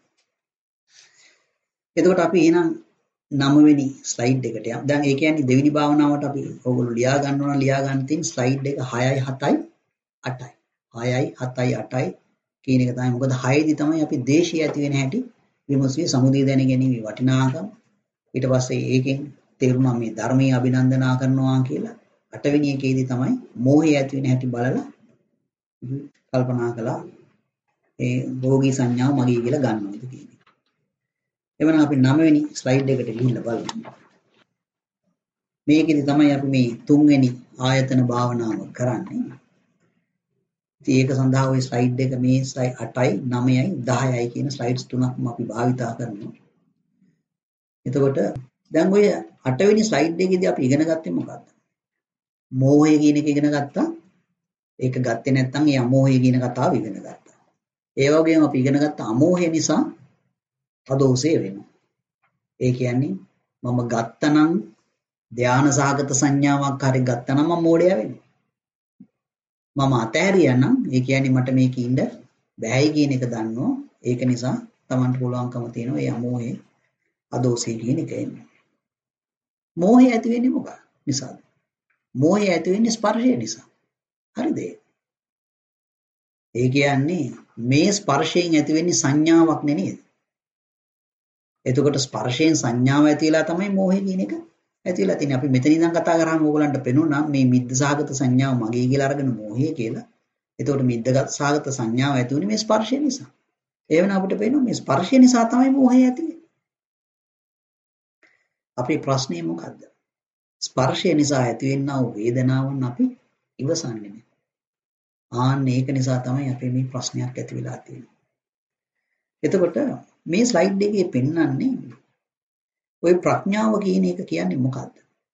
එතකොට අපි එහෙනම් නවවෙනි ස්ලයිඩ් එකට යමු. දැන් ඒ කියන්නේ දෙවෙනි භාවනාවට අපි ඕගොල්ලෝ ලියා ගන්න ඕන ලියා ගන්න තියෙන ස්ලයිඩ් එක හයයි හතයි අටයි. හයයි හතයි අටයි කියන එක තමයි. මොකද හයේදී තමයි අපි දේශය ඇති වෙන හැටි විමසුවේ සමුදය දැන ගැනීම වටිනාකම. ඊට පස්සේ ඒකෙන් තේරුණා මේ ධර්මයේ අභිනන්දනා කරනවා කියලා. අටවෙනි එකේදී තමයි මෝහය ඇති වෙන හැටි බලලා කල්පනා කළා ඒ භෝගී සංඥාව මගේ කියලා ගන්නවද කියන එක. එවනම් අපි නවවෙනි ස්ලයිඩ් එකට ගිහිල්ලා බලමු. මේකෙදි තමයි අපි මේ තුන්වෙනි ආයතන භාවනාව කරන්නේ. ඉතින් ඒක සඳහා ওই ස්ලයිඩ් එක මේ ස්ලයිඩ් අටයි නවයයි දහයයි කියන ස්ලයිඩ්ස් තුනක්ම අපි භාවිතා කරනවා. එතකොට දැන් ඔය අටවෙනි ස්ලයිඩ් එකේදී අපි ඉගෙන ගත්තේ මොකක්ද? මෝහය කියන එක ඉගෙන ගත්තා. ඒක ගත්තේ නැත්නම් ඒ අමෝහය කියන කතාව ඉගෙන ගත්තා. ඒ වගේම අපි ඉගෙන ගත්ත අමෝහය නිසා අදෝසේ වෙනවා. ඒ කියන්නේ මම ගත්තනම් ධාන සාගත සංඥාවක් හරි ගත්තනම් මම මෝඩයා වෙනවා. මම අතහැරියානම් ඒ කියන්නේ මට මේක ඉන්න බෑයි කියන එක දන්නවා. ඒක නිසා Tamanට පුළුවන්කම තියෙනවා ඒ අමෝහේ අදෝසේ කියන එක එන්නේ. මෝහය ඇති වෙන්නේ මොකක් නිසාද? මෝහය ඇති වෙන්නේ ස්පර්ශය නිසා. හරිද? ඒ කියන්නේ මේ ස්පර්ශයෙන් ඇති වෙන්නේ සංඥාවක් නෙනේද? එතකොට ස්පර්ශයෙන් සංඥාව ඇතිලා තමයි මෝහය කියන එක ඇතිලා තියෙන්නේ. අපි මෙතන ඉඳන් කතා කරාම ඕගලන්ට පෙනුණා මේ මිද්දසහගත සංඥාව මගේ කියලා අරගෙන මෝහය කියලා. එතකොට මිද්දගත සහගත සංඥාව ඇති වුනේ මේ ස්පර්ශය නිසා. ඒ වෙන අපිට පේනවා මේ ස්පර්ශය නිසා තමයි මෝහය ඇති වෙන්නේ. අපේ ප්‍රශ්නේ මොකද්ද? ස්පර්ශය නිසා ඇතිවෙනා වූ වේදනාවන් අපි ඉවසන්නේ නැහැ. ආන්න ඒක නිසා තමයි අපේ මේ ප්‍රශ්නයක් ඇති වෙලා තියෙන්නේ. එතකොට මේ ස්ලයිඩ් එකේ පෙන්වන්නේ ওই ප්‍රඥාව කියන එක කියන්නේ මොකද්ද?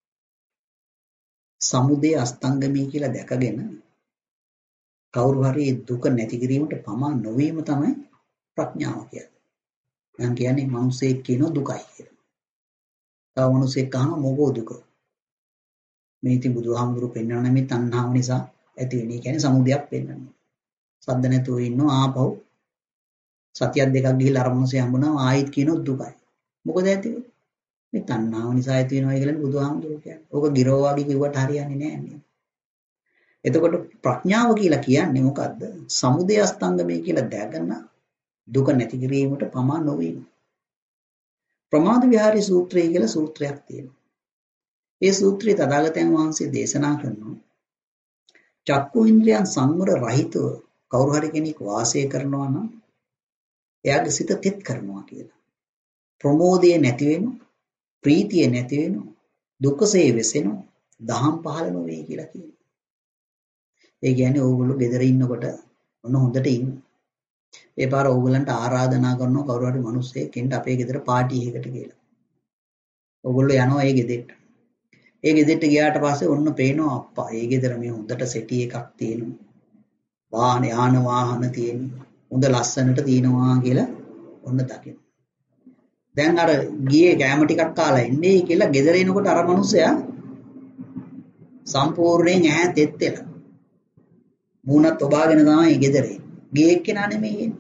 සමුදය අස්තංගමී කියලා දැකගෙන කවුරු හරි දුක නැති කිරීමට පමා නොවීම තමයි ප්‍රඥාව කියන්නේ. දැන් කියන්නේ මිනිසෙක් කියන දුකයි කියලා. තව මිනිසෙක් අහන මොකෝ දුක? මේ ඉතින් බුදුහාමුදුරු පෙන්වන මේ තණ්හාව නිසා ඇති වෙන්නේ කියන්නේ සමුදයක් පෙන්වනවා. සද්ද නැතුව ඉන්නව ආපහු සතියක් දෙකක් ගිහිල්ලා අර මොනසේ හම්බුණා ආයිත් කියනොත් දුකයි. මොකද ඇති වෙන්නේ? මේ තණ්හාව නිසා ඇති වෙනවා කියලා බුදුහාමුදුරු කියන්නේ. ඕක ගිරෝ වගේ කිව්වට හරියන්නේ නැහැ නේද? එතකොට ප්‍රඥාව කියලා කියන්නේ මොකද්ද? සමුදය අස්තංගමයි කියලා දැකගෙන දුක නැති කිරීමට පමා නොවීම. ප්‍රමාද විහාරී සූත්‍රය කියලා සූත්‍රයක් තියෙනවා. ඒ සූත්‍රයේ තථාගතයන් වහන්සේ දේශනා කරනවා චක්කු ඉන්ද්‍රියන් සංවර රහිතව කවුරු හරි කෙනෙක් වාසය කරනවා නම් එයාගේ සිත තෙත් කරනවා කියලා. ප්‍රමෝදය නැති වෙනවා, ප්‍රීතිය නැති වෙනවා, දුකසේ වෙසෙනවා, දහම් පහළ නොවේ කියලා කියනවා. ඒ කියන්නේ ඕගොල්ලෝ ගෙදර ඉන්නකොට ඔන්න හොඳට ඉන්න. ඒ පාර ඕගොල්ලන්ට ආරාධනා කරනවා කවුරු හරි මිනිස්සෙක් එන්න අපේ ගෙදර පාටි එකකට කියලා. ඕගොල්ලෝ යනවා ඒ ගෙදරට. ඒ ගෙදරට ගියාට පස්සේ ඔන්න පේනවා අප්පා ඒ ගෙදර මේ හොඳට සෙටි එකක් තියෙනවා. වාහන යාන වාහන තියෙනවා. හොඳ ලස්සනට තියෙනවා කියලා ඔන්න දකින්න. දැන් අර ගියේ කැම ටිකක් කාලා එන්නේ කියලා ගෙදර එනකොට අර මිනිස්සයා සම්පූර්ණයෙන් ඈ තෙත් වෙලා. මූණත් ඔබාගෙන තමයි ගෙදර එන්නේ. ගියේ එක්කෙනා නෙමෙයි එන්නේ.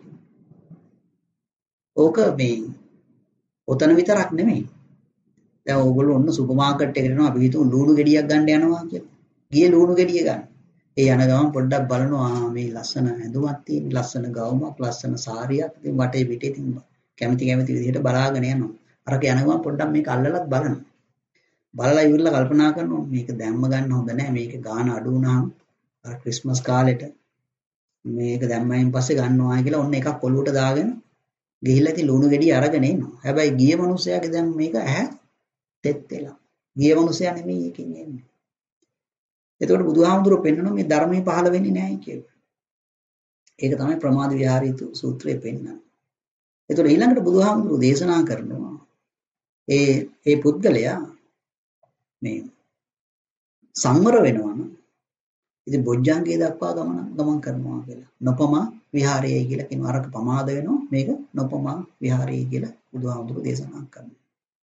ඕක මේ ඔතන විතරක් නෙමෙයි. දැන් ඕගොල්ලෝ ඔන්න සුපර් මාකට් එකට යනවා අපි හිතමු ලුණු ගෙඩියක් ගන්න යනවා කියලා. ගියේ ලුණු ගෙඩිය ගන්න. ඒ යන ගමන් පොඩ්ඩක් බලනවා මේ ලස්සන ඇඳුමක් තියෙන ලස්සන ගවුමක් ලස්සන සාරියක් ඉතින් වටේ පිටේ ඉතින් කැමති කැමති විදිහට බලාගෙන යනවා. අරක යන ගමන් පොඩ්ඩක් මේක අල්ලලත් බලනවා. බලලා ඉවරලා කල්පනා කරනවා මේක දැම්ම ගන්න හොඳ නැහැ. මේක ගාන අඩු වුණාම අර ක්‍රිස්මස් කාලෙට මේක දැම්මයින් පස්සේ ගන්නවා කියලා ඔන්න එකක් ඔලුවට දාගෙන ගිහිල්ලා ඉතින් ලුණු ගෙඩිය අරගෙන එනවා. හැබැයි ගිය මිනිස්සයාගේ දැන් මේක ඇහැ තෙත් වෙලා. ගිය මිනිස්සයා නෙමෙයි එකකින් එන්නේ. එතකොට බුදුහාමුදුරුවෝ පෙන්වනවා මේ ධර්මයේ පහළ වෙන්නේ නැහැ කියලා. ඒක තමයි ප්‍රමාද විහාරී සූත්‍රයේ පෙන්වන්නේ. එතකොට ඊළඟට බුදුහාමුදුරුවෝ දේශනා කරනවා ඒ ඒ පුද්ගලයා මේ සංවර වෙනවා නම් ඉතින් බොජ්ජංගේ දක්වා ගමන ගමන් කරනවා කියලා. නොපමා විහාරයයි කියලා කියනවා. අරක ප්‍රමාද වෙනවා මේක නොපමා විහාරයයි කියලා බුදුහාමුදුරුවෝ දේශනා කරනවා.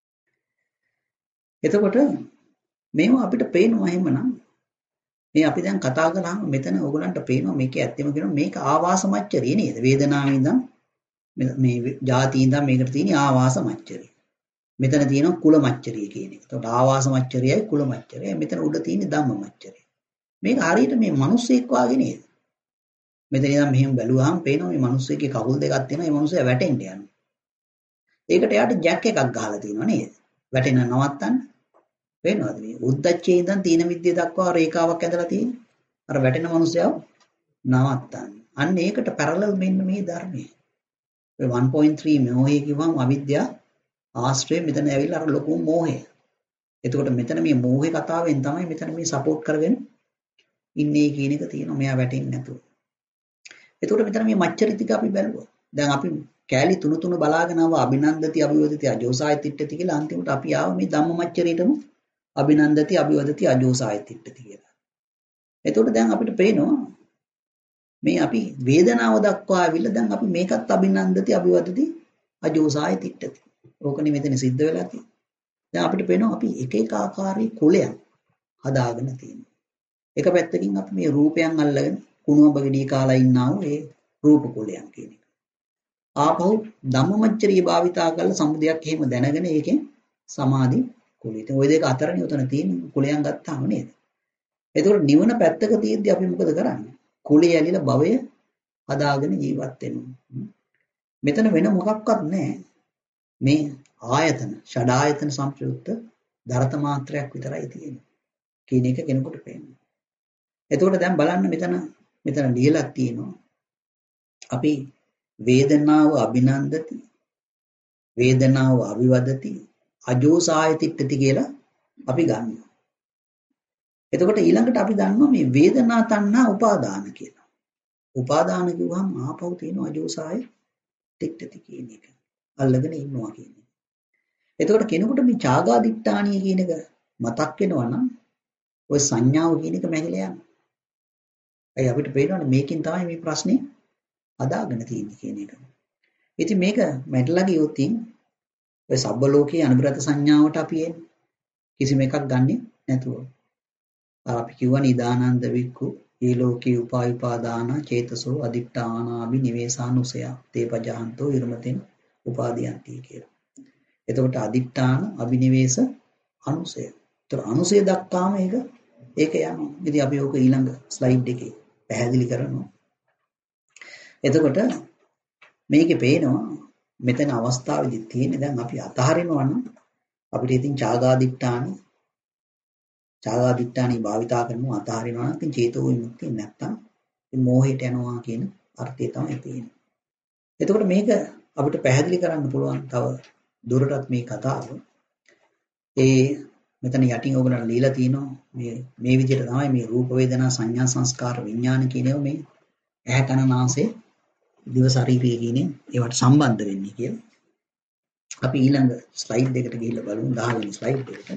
එතකොට මේවා අපිට පේනවා එහෙමනම් මේ අපි දැන් කතා කරාම මෙතන ඕගලන්ට පේනවා මේකේ ඇත්තම කියනවා මේක ආවාස මච්චරිය නේද? වේදනාවේ ඉඳන් මේ ಜಾති ඉඳන් මේකට තියෙන ආවාස මච්චරිය. මෙතන තියෙනවා කුල මච්චරිය කියන එක. එතකොට ආවාස මච්චරියයි කුල මච්චරියයි මෙතන උඩ තියෙන ධම්ම මච්චරිය. මේක හරියට මේ මිනිස්සෙක් වාගේ නේද? මෙතන ඉඳන් මෙහෙම බැලුවාම පේනවා මේ මිනිස්සෙක්ගේ කකුල් දෙකක් තියෙනවා. මේ මිනිස්සයා වැටෙන්න යනවා. ඒකට එයාට ජැක් එකක් ගහලා තියෙනවා නේද? වැටෙන නවත්තන්න. වෙනවද මේ උද්දච්චයේ ඉඳන් තීන විද්‍ය දක්වා රේඛාවක් ඇදලා තියෙන්නේ. අර වැටෙන මිනිස්සයව නවත්තන්න. අන්න ඒකට පැරලල් මෙන්න මේ ධර්මයේ. ඔය one point three මෝහය කිව්වම අවිද්‍යාව ආශ්‍රය මෙතන ඇවිල්ලා අර ලොකු මෝහය. එතකොට මෙතන මේ මෝහේ කතාවෙන් තමයි මෙතන මේ සපෝට් කරගෙන ඉන්නේ කියන එක තියෙනවා. මෙයා වැටෙන්නේ නැතුව. එතකොට මෙතන මේ මච්චරි ටික අපි බැලුවා. දැන් අපි කෑලි තුන තුන බලාගෙන ආව අභිනන්දති අභිවදති අජෝසාය තිට්ඨති කියලා අන්තිමට අපි ආව මේ ධම්ම මච්චරියටම අභිනන්දති අභිවදති අජෝසාය තිට්ඨති කියලා. එතකොට දැන් අපිට පේනවා මේ අපි වේදනාව දක්වා ආවිල්ලා දැන් අපි මේකත් අභිනන්දති අභිවදති අජෝසාය තිට්ඨති. ඕකනේ මෙතන සිද්ධ වෙලා තියෙන්නේ. දැන් අපිට පේනවා අපි එක එක ආකාරයේ කුලයන් හදාගෙන තියෙනවා. එක පැත්තකින් අපි මේ රූපයන් අල්ලගෙන කුණුවඹ ගෙඩිය කාලා ඉන්නා වූ ඒ රූප කුලයන් කියන එක. ආපහු ධම්මමච්චරිය භාවිතා කරලා සමුදයක් එහෙම දැනගෙන ඒකෙන් සමාධි කුලය. ඉතින් ওই දෙක අතරනේ උතන තියෙන කුලයන් ගත්තාම නේද? එතකොට නිවන පැත්තක තියෙද්දි අපි මොකද කරන්නේ? කුලය ඇලිලා භවය හදාගෙන ජීවත් වෙනවා. මෙතන වෙන මොකක්වත් නැහැ. මේ ආයතන, ෂඩායතන සංප්‍රයුක්ත ධර්ත මාත්‍රයක් විතරයි තියෙන්නේ. කියන එක කෙනෙකුට පේනවා. එතකොට දැන් බලන්න මෙතන මෙතන ලියලා තියෙනවා. අපි වේදනාව අභිනන්දති, වේදනාව අවිවදති, අජෝසාය තිට්ඨති කියලා අපි ගන්නවා. එතකොට ඊළඟට අපි දන්නවා මේ වේදනා තණ්හා උපාදාන කියලා. උපාදාන කිව්වහම ආපහු තියෙන අජෝසාය තිට්ඨති කියන එක. අල්ලගෙන ඉන්නවා කියන එක. එතකොට කෙනෙකුට මේ ඡාගාදිට්ඨානිය කියන එක මතක් වෙනවා නම් ඔය සංඥාව කියන එක මැහිලා යනවා. අය අපිට පේනවනේ මේකෙන් තමයි මේ ප්‍රශ්නේ හදාගෙන තියෙන්නේ කියන එක. ඉතින් මේක මැටලා ගියොත් ඔය සබ්බ ලෝකයේ අනුබ්‍රත සංඥාවට අපි එන්නේ කිසිම එකක් ගන්නෙ නැතුව. අපි කියව නිදානන්ද වික්ඛු ඒ ලෝකේ උපායුපාදාන චේතසෝ අදිට්ඨානාභි නිවේසානුසය තේපජහන්තෝ ඉරමතෙන් උපාදීයන්ති කියලා. එතකොට අදිට්ඨාන අභිනිවේෂ අනුසය. ඒතර අනුසය දක්වාම ඒක ඒක යනවා. ඉතින් අපි ඕක ඊළඟ ස්ලයිඩ් එකේ පැහැදිලි කරනවා. එතකොට මේකේ පේනවා මෙතන අවස්ථාවේදී තියෙන්නේ දැන් අපි අතහරිනවා නම් අපිට ඉතින් ඡාගාදිට්ඨානි ඡාගාදිට්ඨානි භාවිතා කරනවා අතහරිනවා නම් ඉතින් චේතෝ විමුක්තිය නැත්තම් ඉතින් මෝහයට යනවා කියන අර්ථය තමයි තියෙන්නේ. එතකොට මේක අපිට පැහැදිලි කරන්න පුළුවන් තව දුරටත් මේ කතාව. ඒ මෙතන යටින් ඔයගොල්ලන්ට লীලා තියෙනවා මේ මේ විදිහට තමයි මේ රූප වේදනා සංඥා සංස්කාර විඥාන කියනවා මේ ඇහැ කන නාසය දිව ශරීරය කියන්නේ ඒවට සම්බන්ධ වෙන්නේ කියලා. අපි ඊළඟ ස්ලයිඩ් එකට ගිහිල්ලා බලමු දහ වෙනි ස්ලයිඩ් එකට.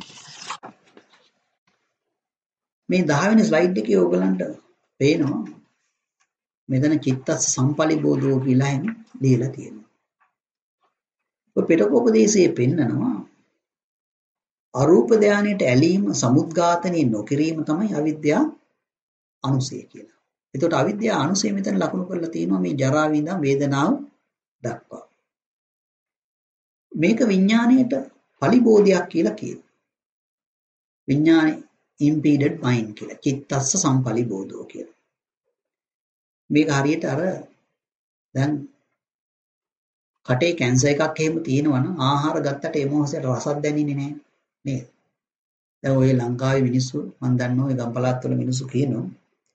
මේ දහ වෙනි ස්ලයිඩ් එකේ ඔයගලන්ට පේනවා මෙතන චිත්තස් සම්පලිබෝධෝ කියලා එහෙම ලියලා තියෙනවා. ඔය පිටකෝපදේශයේ පෙන්නනවා අරූප ධානයට ඇලීම සමුද්ඝාතනය නොකිරීම තමයි අවිද්‍යා අනුසය කියලා. එතකොට අවිද්‍යා අනුසය මෙතන ලකුණු කරලා තියෙනවා මේ ජරා විඳා වේදනාව දක්වා. මේක විඥාණයට පලිබෝධයක් කියලා කියනවා. විඥානේ impeded mind කියලා. චිත්තස්ස සම්පලිබෝධෝ කියලා. මේක හරියට අර දැන් කටේ කැන්සර් එකක් එහෙම තියෙනවා නම් ආහාර ගත්තට ඒ මොහොතේ රසක් දැනෙන්නේ නැහැ නේද? දැන් ඔය ලංකාවේ මිනිස්සු මම දන්නවා ඒ ගම්පලාත් වල මිනිස්සු කියනවා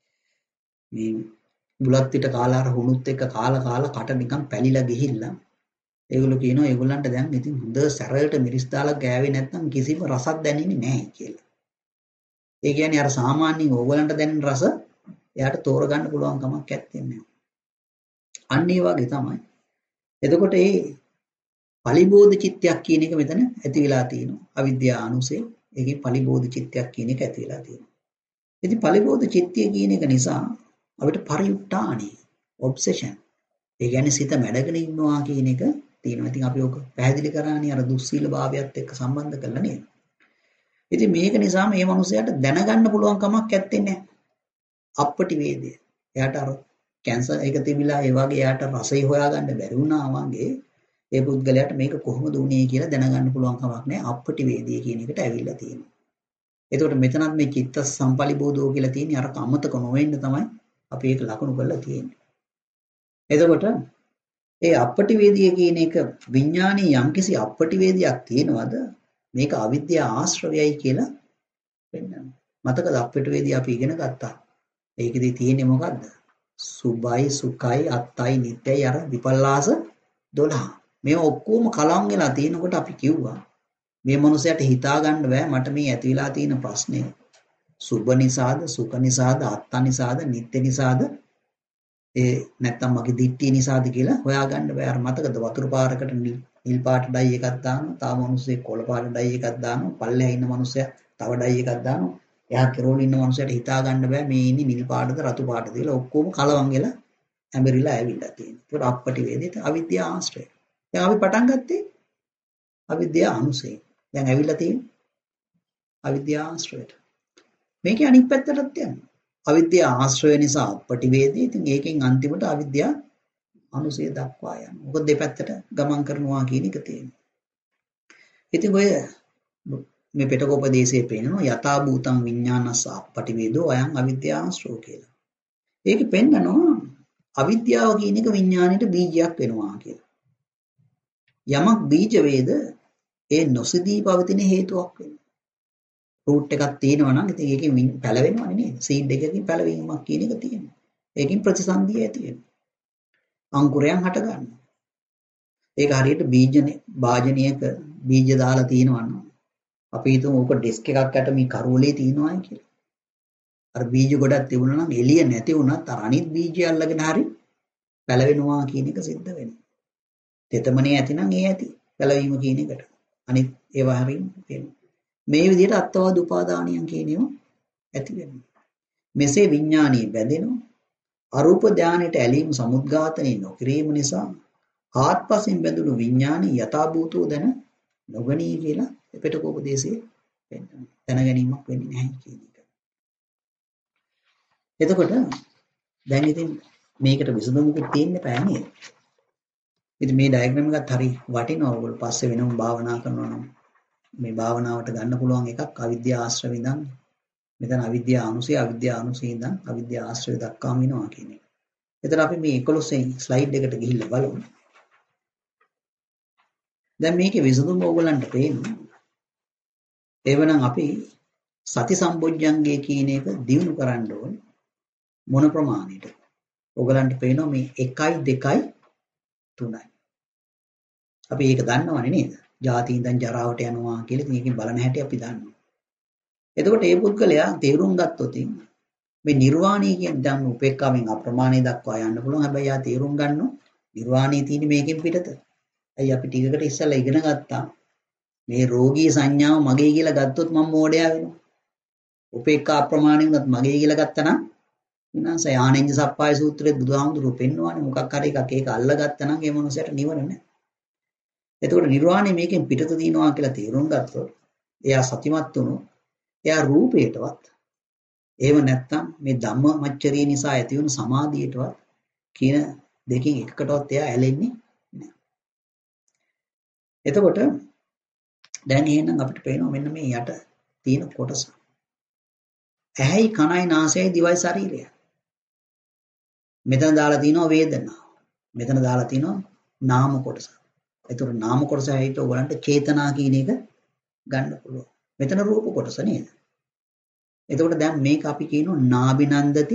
මේ බුලත් පිට කාලා අර හුණුත් එක්ක කාලා කාලා කට නිකන් පැලිලා ගිහිල්ලා ඒගොල්ලෝ කියනවා ඒගොල්ලන්ට දැන් ඉතින් හොඳ සැරලට මිරිස් දාලා ගෑවේ නැත්නම් කිසිම රසක් දැනෙන්නේ නැහැ කියලා. ඒ කියන්නේ අර සාමාන්‍යයෙන් ඕගොල්ලන්ට දැනෙන රස එයාට තෝරගන්න පුළුවන් කමක් නැත්තේ නෑ. අන්න ඒ වගේ තමයි. එතකොට මේ පලිබෝධ චිත්තයක් කියන එක මෙතන ඇති වෙලා තියෙනවා. අවිද්‍යා අනුසය ඒකේ පලිබෝධ චිත්තයක් කියන එක ඇති වෙලා තියෙනවා. ඉතින් පලිබෝධ චිත්තය කියන එක නිසා අපිට පරිඋට්ටාණි ඔබ්සෙෂන් ඒ කියන්නේ සිත මැඩගෙන ඉන්නවා කියන එක තියෙනවා. ඉතින් අපි ඔක පැහැදිලි කරානේ අර දුස්සීල භාවයත් එක්ක සම්බන්ධ කරලා නේද? ඉතින් මේක නිසා මේ මනුස්සයාට දැනගන්න පුළුවන් කමක් නැත්තේ නෑ. අප්පටි වේදය. එයාට අර කැන්සර් එක තිබිලා ඒ වගේ එයාට රසය හොයාගන්න බැරි වුණා වගේ ඒ පුද්ගලයාට මේක කොහොමද උනේ කියලා දැනගන්න පුළුවන් කමක් නෑ. අප්පටි වේදය කියන එකට ඇවිල්ලා තියෙනවා. එතකොට මෙතනත් මේ චිත්ත සම්පලිබෝධෝ කියලා තියෙන්නේ අර කමතක නොවෙන්න තමයි අපි ඒක ලකුණු කරලා තියෙන්නේ. එතකොට ඒ අප්පටි වේදිය කියන එක විඥානයේ යම්කිසි අප්පටි වේදියක් තියෙනවද මේක අවිද්‍යා ආශ්‍රවයයි කියලා වෙන්නවා. මතකද අප්පටි වේදිය අපි ඉගෙන ගත්තා. ඒකෙදී තියෙන්නේ මොකද්ද? සුභයි සුඛයි අත්තයි නිට්ටයයි අර විපල්ලාස දොළහ. මේ ඔක්කොම කලම් වෙලා තියෙනකොට අපි කිව්වා මේ මනුස්සයාට හිතා ගන්න බෑ මට මේ ඇති වෙලා තියෙන ප්‍රශ්නේ සුභ නිසාද සුඛ නිසාද අත්ත නිසාද නිට්ටය නිසාද ඒ නැත්තම් මගේ දිට්ඨිය නිසාද කියලා හොයාගන්න බෑ. අර මතකද වතුර පාරකට නිල් පාට ඩයි එකක් දානවා, තාම මිනිස්සෙක් කොළ පාට ඩයි එකක් දානවා, පල්ලෙහා ඉන්න මිනිස්සයා තව ඩයි එකක් දානවා. එයා කෙරෝල ඉන්න මිනිස්සයාට හිතා ගන්න බෑ මේ ඉන්නේ නිල් පාටද රතු පාටද කියලා. ඔක්කොම කලවම් වෙලා ඇඹරිලා ඇවිල්ලා තියෙනවා. ඒක අප්පටි වේදිත අවිද්‍යා ආශ්‍රය. දැන් අපි පටන් ගත්තේ අවිද්‍යාව අනුසය. දැන් ඇවිල්ලා තියෙන්නේ අවිද්‍යාව ආශ්‍රයයට. මේකේ අනිත් පැත්තටත් යනවා. අවිද්‍යාව ආශ්‍රය නිසා අපටිවේදී. ඉතින් ඒකෙන් අන්තිමට අවිද්‍යාව අනුසය දක්වා යනවා. මොකද දෙපැත්තට ගමන් කරනවා කියන එක තියෙනවා. ඉතින් ඔය මේ පිටකෝපදේශයේ පෙන්නනවා යථා භූතං විඥානස්ස අපටිවේදෝ අයං අවිද්‍යාව ආශ්‍රෝ කියලා. ඒකෙ පෙන්නනවා අවිද්‍යාව කියන එක විඥාණයට බීජයක් වෙනවා කියලා. යමක් බීජ වේද ඒ නොසිදී පවතින හේතුවක් වෙනවා. රූට් එකක් තියෙනවා නම් ඉතින් ඒකෙන් පැලවෙනවනේ නේද? සීඩ් එකකින් පැලවීමක් කියන එක තියෙනවා. ඒකෙන් ප්‍රතිසන්දිය ඇති වෙනවා. අංකුරයන් හට ගන්නවා. ඒක හරියට බීජනේ වාජනයක බීජ දාලා තියෙනවා නම් අපි හිතමු ඕක ඩෙස්ක් එකක් යට මේ කරවලේ තියෙනවායි කියලා. අර බීජ ගොඩක් තිබුණා නම් එළිය නැති වුණත් අර අනිත් බීජය අල්ලගෙන හරි පැලවෙනවා කියන එක සිද්ධ වෙනවා. තෙතමනේ ඇතිනම් ඒ ඇති පැලවීම කියන එකට. අනිත් ඒවා හරින් වෙනවා. මේ විදිහට අත්වාද උපාදානියන් කියන ඒවා ඇති වෙනවා. මෙසේ විඥානීය බැඳෙනවා. අරූප ධානයට ඇලීම සමුද්ඝාතනෙ නොකිරීම නිසා ආත්පසින් බැඳුණු විඥානී යථාභූතෝ දැන නොගනී කියලා පිටකෝපදේශයේ පෙන්නනවා. දැන ගැනීමක් වෙන්නේ නැහැ කියන එක. එතකොට දැන් ඉතින් මේකට විසඳුමකුත් තියෙන්න බෑ නේද? ඉතින් මේ ඩයග්‍රෑම් එකත් හරි වටිනවා. ඔයගොල්ලෝ පස්සේ වෙනම භාවනා කරනවා නම් මේ භාවනාවට ගන්න පුළුවන් එකක් අවිද්‍යා ආශ්‍රව ඉඳන් මෙතන අවිද්‍යා අනුසය අවිද්‍යා අනුසය ඉඳන් අවිද්‍යා ආශ්‍රය දක්වාම වෙනවා කියන එක. එතන අපි මේ එකොළොස් වෙනි ස්ලයිඩ් එකට ගිහිල්ලා බලමු. දැන් මේකේ විසඳුම ඕගලන්ට පේනවා. එවනම් අපි සති සම්බොජ්ජංගය කියන එක දියුණු කරන්න ඕනේ. මොන ප්‍රමාණයට? ඕගලන්ට පේනවා මේ එකයි දෙකයි තුනයි. අපි ඒක දන්නවනේ නේද? ජාති ඉඳන් ජරාවට යනවා කියලා මේකෙන් බලන හැටි අපි දන්නවා. එතකොට මේ පුද්ගලයා තේරුම් ගත්තොත් මේ නිර්වාණය කියන්නේ දැන් උපේක්ඛාවෙන් අප්‍රමාණය දක්වා යන්න පුළුවන්. හැබැයි යා තේරුම් ගන්නෝ නිර්වාණය තියෙන්නේ මේකෙන් පිටත. අයි අපි ටිකකට ඉස්සෙල්ලා ඉගෙන ගත්තා. මේ රෝගී සංඥාව මගේ කියලා ගත්තොත් මම මෝඩයා වෙනවා. උපේක්ඛා අප්‍රමාණය වුණත් මගේ කියලා ගත්තා නම් විනාශ යානෙන්ජ සප්පාය සූත්‍රයේ බුදුහාමුදුරුවෝ පෙන්වන්නේ මොකක් හරි එකක් ඒක අල්ලගත්තා නම් ඒ මනුස්සයාට නිවන නැහැ. එතකොට නිර්වාණය මේකෙන් පිටත දිනවා කියලා තේරුම් ගත්තොත් එයා සතිමත් වුණොත් එයා රූපයටවත් ඒව නැත්තම් මේ ධම්මමච්චරිය නිසා ඇති වුණු සමාධියටවත් කියන දෙකෙන් එකකටවත් එයා ඇලෙන්නේ නැහැ. එතකොට දැන් එහෙනම් අපිට පේනවා මෙන්න මේ යට තියෙන කොටස. ඇහැයි කනයි නාසයයි දිවයි ශරීරය. මෙතන දාලා තිනවා වේදනාව. මෙතන දාලා තිනවා නාම කොටස. ඒතර නාම කොටස හැයිට ඔයගලන්ට චේතනා කියන එක ගන්න පුළුවන්. මෙතන රූප කොටස නේද? එතකොට දැන් මේක අපි කියනවා නාබිනන්දති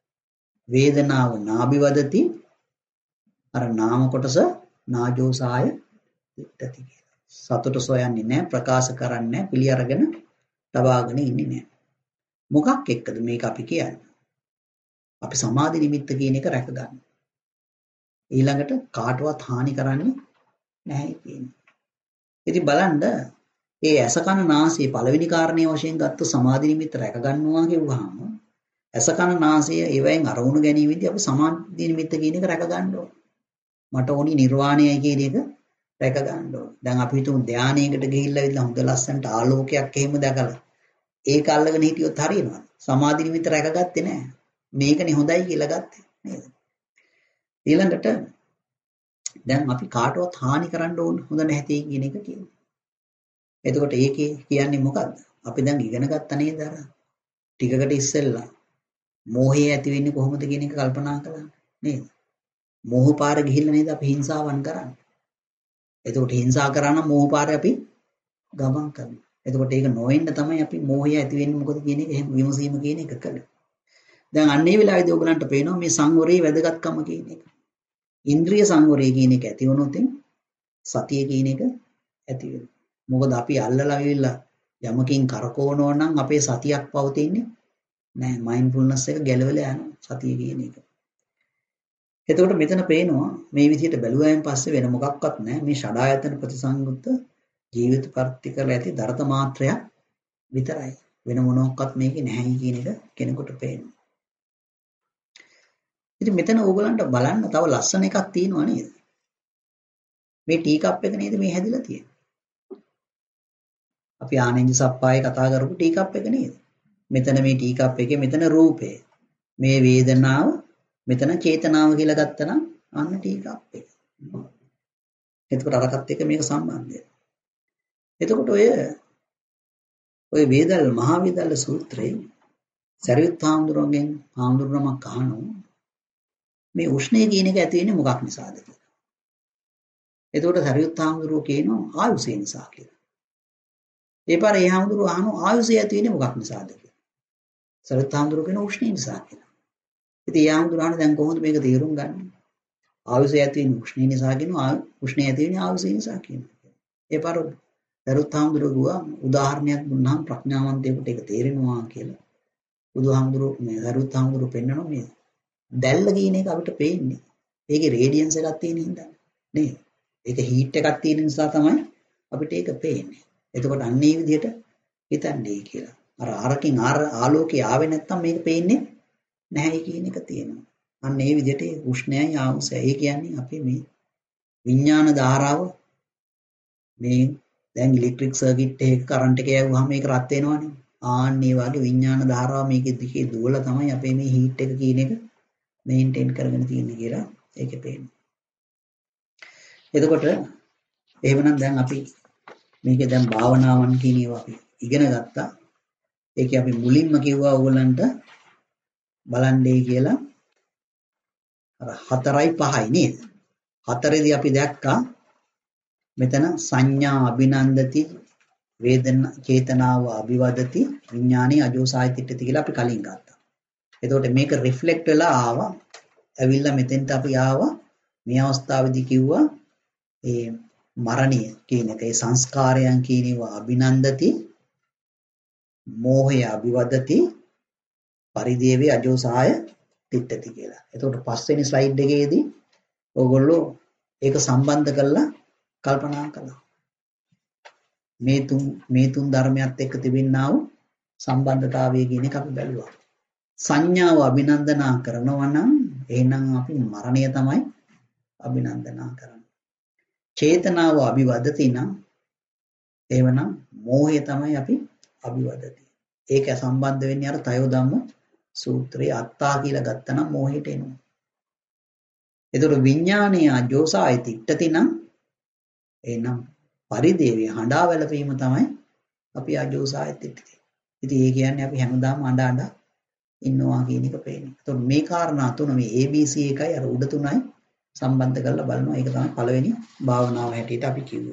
වේදනාව නාබිවදති අර නාම කොටස නාජෝසාය තිට්ඨති කියලා. සතුට සොයන්නේ නැහැ, ප්‍රකාශ කරන්නේ නැහැ, පිළි අරගෙන තබාගෙන ඉන්නේ නැහැ. මොකක් එක්කද මේක අපි කියන්නේ? අපි සමාධි නිමිත්ත කියන එක රැක ගන්න. ඊළඟට කාටවත් හානි කරන්නේ නැහැ කියන්නේ. ඉතින් බලන්න ඒ ඇස කන නාසය පළවෙනි කාරණේ වශයෙන් ගත්ත සමාධි නිමිත්ත රැක ගන්නවා කියුවාම ඇස කන නාසය ඒවෙන් අරමුණු ගැනීමෙදී අපි සමාධි නිමිත්ත කියන එක රැක ගන්න ඕන. මට ඕනි නිර්වාණයයි කියන එක රැක ගන්න ඕන. දැන් අපි හිතමු ධානයකට ගිහිල්ලා ඉන්න හොඳ ලස්සනට ආලෝකයක් එහෙම දැකලා ඒක අල්ලගෙන හිටියොත් හරියනවද? සමාධි නිමිත්ත රැකගත්තේ නැහැ. මේකනේ හොඳයි කියලා ගත්තේ නේද? ඊළඟට දැන් අපි කාටවත් හානි කරන්න ඕන හොඳ නැහැටි කියන එක කියනවා. එතකොට ඒකේ කියන්නේ මොකද්ද? අපි දැන් ඉගෙන ගත්ත නේද අර ටිකකට ඉස්සෙල්ලා මෝහය ඇති වෙන්නේ කොහොමද කියන එක කල්පනා කළා නේද? මෝහ පාර ගිහිල්ලා නේද අපි හිංසාවන් කරන්නේ. එතකොට හිංසා කරා නම් මෝහ පාරේ අපි ගමන් කරනවා. එතකොට ඒක නොවෙන්න තමයි අපි මෝහය ඇති වෙන්නේ මොකද කියන එක එහෙම විමසීම කියන එක කළේ. දැන් අන්න ඒ වෙලාවේදී ඔයගලන්ට පේනවා මේ සංවරයේ වැදගත්කම කියන එක. ඉන්ද්‍රිය සංවරය කියන එක ඇති වුණොත් සතිය කියන එක ඇති වෙනවා. මොකද අපි අල්ලලා වෙවිලා යමකින් කරකවනවා නම් අපේ සතියක් පවතින්නේ නැහැ. මයින්ඩ්ෆුල්නස් එක ගැලවෙලා යනවා සතිය කියන එක. එතකොට මෙතන පේනවා මේ විදිහට බැලුවායින් පස්සේ වෙන මොකක්වත් නැහැ. මේ ෂඩායතන ප්‍රතිසංයුක්ත ජීවිත ප්‍රති කරලා ඇති දරත මාත්‍රයක් විතරයි. වෙන මොනක්වත් මේකේ නැහැ කියන එක කෙනෙකුට පේනවා. ඉතින් මෙතන ඕගලන්ට බලන්න තව ලස්සන එකක් තියෙනවා නේද? මේ ටී කප් එක නේද මේ හැදිලා තියෙන්නේ. අපි ආනෙන්ජ සප්පායේ කතා කරපු ටී කප් එක නේද? මෙතන මේ ටී කප් එකේ මෙතන රූපය. මේ වේදනාව මෙතන චේතනාව කියලා ගත්තනම් අන්න ටී කප් එක. එතකොට අරකට එක මේක සම්බන්ධය. එතකොට ඔය ඔය වේදල් මහා වේදල් සූත්‍රයේ සරියුත් හාමුදුරුවන්ගෙන් හාමුදුරුවමක් අහනවා මේ උෂ්ණය කියන එක ඇති වෙන්නේ මොකක් නිසාද කියලා. එතකොට සරියුත් හාමුදුරුවෝ කියනවා ආයුෂය නිසා කියලා. ඒ පාර ඒ හාමුදුරුවෝ අහනවා ආයුෂය ඇති වෙන්නේ මොකක් නිසාද කියලා. සරියුත් හාමුදුරුවෝ කියනවා උෂ්ණය නිසා කියලා. ඉතින් ඒ හාමුදුරුවෝ අහන දැන් කොහොමද මේක තේරුම් ගන්නේ? ආයුෂය ඇති වෙන්නේ උෂ්ණය නිසා කියනවා උෂ්ණය ඇති වෙන්නේ ආයුෂය නිසා කියනවා. ඒ පාර සරියුත් හාමුදුරුවෝ උදාහරණයක් දුන්නාම ප්‍රඥාවන්තයෙකුට ඒක තේරෙනවා කියලා. බුදුහාමුදුරුවෝ මේ සරියුත් හාමුදුරුවෝ පෙන්නනවා මේ දැල්ල කියන එක අපිට පේන්නේ. ඒකේ රේඩියන්ස් එකක් තියෙන හින්දා නේද? ඒක හීට් එකක් තියෙන නිසා තමයි අපිට ඒක පේන්නේ. එතකොට අන්න ඒ විදිහට හිතන්නේ කියලා. අර අරකින් ආලෝකය ආවේ නැත්තම් මේක පේන්නේ නැහැ කියන එක තියෙනවා. අන්න ඒ විදිහට උෂ්ණයයි ආවුසයි. ඒ කියන්නේ අපි මේ විඥාන ධාරාව මේ දැන් ඉලෙක්ට්‍රික් සර්කිට් එකේ කරන්ට් එක යවුවාම මේක රත් වෙනවනේ. ආන්න ඒ වගේ විඥාන ධාරාව මේකේ දිහේ දුවලා තමයි අපේ මේ හීට් එක කියන එක මේන්ටේන් කරගෙන තියෙන්නේ කියලා ඒකේ පේනවා. එතකොට එහෙමනම් දැන් අපි මේකේ දැන් භාවනාවන් කියන ඒවා අපි ඉගෙන ගත්තා. ඒකේ අපි මුලින්ම කිව්වා ඕගලන්ට බලන්නේ කියලා අර හතරයි පහයි නේද? හතරේදී අපි දැක්කා මෙතන සංඥා අභිනන්දති වේදනා චේතනාව අභිවදති විඥානේ අජෝසායතිට්ඨති කියලා අපි කලින් ගත්තා. එතකොට මේක රිෆ්ලෙක්ට් වෙලා ආවා. ඇවිල්ලා මෙතෙන්ට අපි ආවා. මේ අවස්ථාවේදී කිව්වා ඒ මරණය කියන එක ඒ සංස්කාරයන් කියන ඒවා අභිනන්දති මෝහය අභිවදති පරිදේවේ අජෝසාය තිට්ඨති කියලා. එතකොට පස්වෙනි ස්ලයිඩ් එකේදී ඕගොල්ලෝ ඒක සම්බන්ධ කරලා කල්පනා කළා. මේ තුන් මේ තුන් ධර්මයත් එක්ක තිබෙනා වූ සම්බන්ධතාවය කියන එක අපි බැලුවා. සංඥාව අභිනන්දනා කරනවා නම් එහෙනම් අපි මරණය තමයි අභිනන්දනා කරන්නේ. චේතනාව අභිවදති නම් එහෙමනම් මෝහය තමයි අපි අභිවදති. ඒක සම්බන්ධ වෙන්නේ අර තයෝ ධම්ම සූත්‍රයේ අත්තා කියලා ගත්තනම් මෝහයට එනවා. ඒතර විඥානීය අජෝසාය තිට්ඨති නම් එහෙනම් පරිදේවය හඬා වැළපීම තමයි අපි අජෝසාය තිට්ඨති. ඉතින් ඒ කියන්නේ අපි හැමදාම අඬ අඬ ඉන්නවා කියන එක පේන්නේ. ඒතකොට මේ කාරණා තුන මේ A B C එකයි අර උඩ තුනයි සම්බන්ධ කරලා බලනවා. ඒක තමයි පළවෙනි භාවනාව හැටියට අපි කිව්වේ.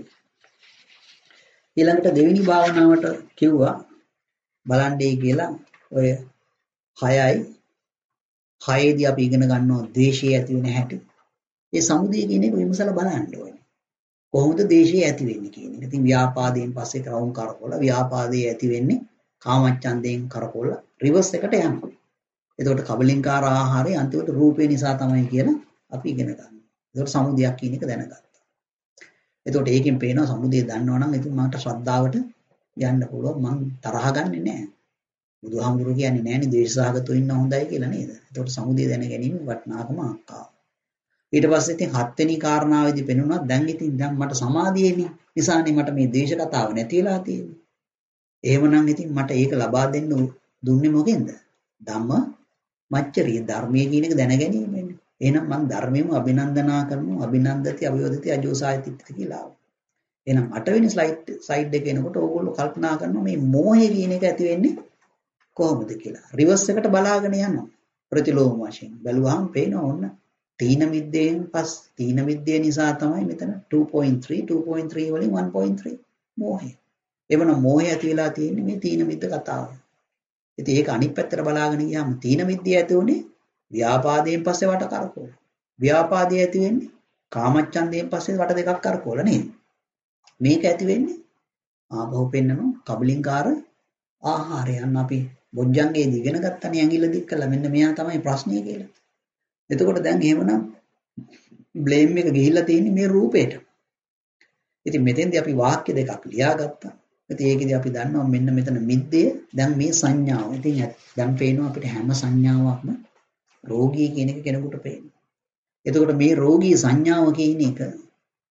ඊළඟට දෙවෙනි භාවනාවට කිව්වා බලන්නේ කියලා ඔය හයයි හයේදී අපි ඉගෙන ගන්නවා ද්වේෂය ඇති වෙන හැටි. ඒ සමුදය කියන එක විමසලා බලන්න ඕනේ. කොහොමද ද්වේෂය ඇති වෙන්නේ කියන එක. ඉතින් ව්‍යාපාදයෙන් පස්සේ ක්‍රවුම් කරකවල ව්‍යාපාදයේ ඇති වෙන්නේ කාමච්ඡන්දයෙන් කරකවල රිවර්ස් එකට යනවා. එතකොට කබලින්කාර ආහාරය අන්තිමට රූපේ නිසා තමයි කියලා අපි ඉගෙන ගන්නවා. එතකොට සමුදයක් කියන එක දැනගත්තා. එතකොට ඒකෙන් පේනවා සමුදය දන්නවනම් ඉතින් මට ශ්‍රද්ධාවට යන්න පුළුවන්. මං තරහ ගන්නෙ නෑ. බුදුහාමුදුරුවෝ කියන්නේ නෑනේ ද්වේෂසහගතව ඉන්න හොඳයි කියලා නේද? එතකොට සමුදය දැන ගැනීම වටිනාකම අක්කා. ඊට පස්සේ ඉතින් හත්වෙනි කාරණාවේදී පෙනුණා දැන් ඉතින් දැන් මට සමාධියනේ නිසානේ මට මේ ද්වේෂ කතාව නැති වෙලා තියෙන්නේ. එහෙමනම් ඉතින් මට ඒක ලබා දෙන්න දුන්නේ මොකෙන්ද? ධම්ම මච්චරිය ධර්මයේ කියන එක දැන ගැනීමෙන්. එහෙනම් මම ධර්මයෙන්ම අභිනන්දනා කරනවා අභිනන්දති අභිවදති අජෝසාය තිට්ඨති කියලා. එහෙනම් අටවෙනි ස්ලයිඩ් සයිඩ් එක එනකොට ඕගොල්ලෝ කල්පනා කරනවා මේ මෝහය කියන එක ඇති වෙන්නේ කොහොමද කියලා. රිවර්ස් එකට බලාගෙන යනවා. ප්‍රතිලෝම වශයෙන් බැලුවාම පේනවා ඔන්න තීන මිද්දයෙන් පස් තීන මිද්දේ නිසා තමයි මෙතන two point three two point three වලින් one point three මෝහය. එවනම් මෝහය ඇති වෙලා තියෙන්නේ මේ තීන මිද්ද කතාව. ඉතින් ඒක අනිත් පැත්තට බලාගෙන ගියාම තීන මිද්දේ ඇති උනේ ව්‍යාපාදයෙන් පස්සේ වට කරකවල. ව්‍යාපාදයේ ඇති වෙන්නේ කාමච්ඡන්දයෙන් පස්සේ වට දෙකක් කරකවල නේද? මේක ඇති වෙන්නේ ආපහු පෙන්නනවා කබලින්කාර ආහාරයන් අපි බොජ්ජංගේ දිගෙන ගත්තනේ ඇඟිල්ල දික් කළා මෙන්න මෙයා තමයි ප්‍රශ්නේ කියලා. එතකොට දැන් එහෙමනම් බ්ලේම් එක ගිහිල්ලා තියෙන්නේ මේ රූපේට. ඉතින් මෙතෙන්දී අපි වාක්‍ය දෙකක් ලියාගත්තා. ඉතින් ඒකෙදී අපි දන්නවා මෙන්න මෙතන මිද්දේ දැන් මේ සංඥාව. ඉතින් දැන් පේනවා අපිට හැම සංඥාවක්ම රෝගී කියන එක කෙනෙකුට පේනවා. එතකොට මේ රෝගී සංඥාව කියන එක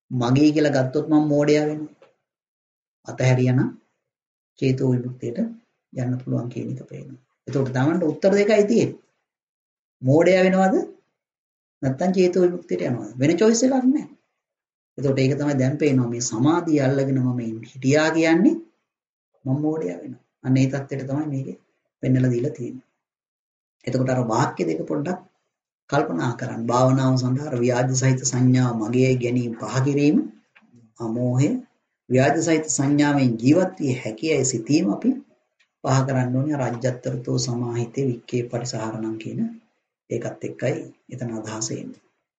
මගේ කියලා ගත්තොත් මම මෝඩයා වෙනවා. අතහැරියනම් චේතෝ විමුක්තියට යන්න පුළුවන් කියන එක පේනවා. එතකොට තමන්ට උත්තර දෙකයි තියෙන්නේ. මෝඩයා වෙනවද නැත්නම් චේතෝ විමුක්තියට යනවද? වෙන choice එකක් නැහැ. එතකොට ඒක තමයි දැන් පේනවා මේ සමාධිය අල්ලගෙන මම හිටියා කියන්නේ මම මෝඩයා වෙනවා. අන්න ඒ தත්ත්වයට තමයි මේකේ පෙන්නලා දීලා තියෙන්නේ. එතකොට අර වාක්‍ය දෙක පොඩ්ඩක් කල්පනා කරන්න. භාවනාව සඳහා ව්‍යාජ සහිත සංඥාව මගේ ගැනීම පහ කිරීම අමෝහය ව්‍යාජ සහිත සංඥාවෙන් ජීවත් විය හැකියි සිතීම අපි පහ කරන්න ඕනේ. රාජ්‍යත්තරතෝ සමාහිතේ වික්කේ පරිසහරණම් කියන ඒකත් එක්කයි එතන අදහස එන්නේ.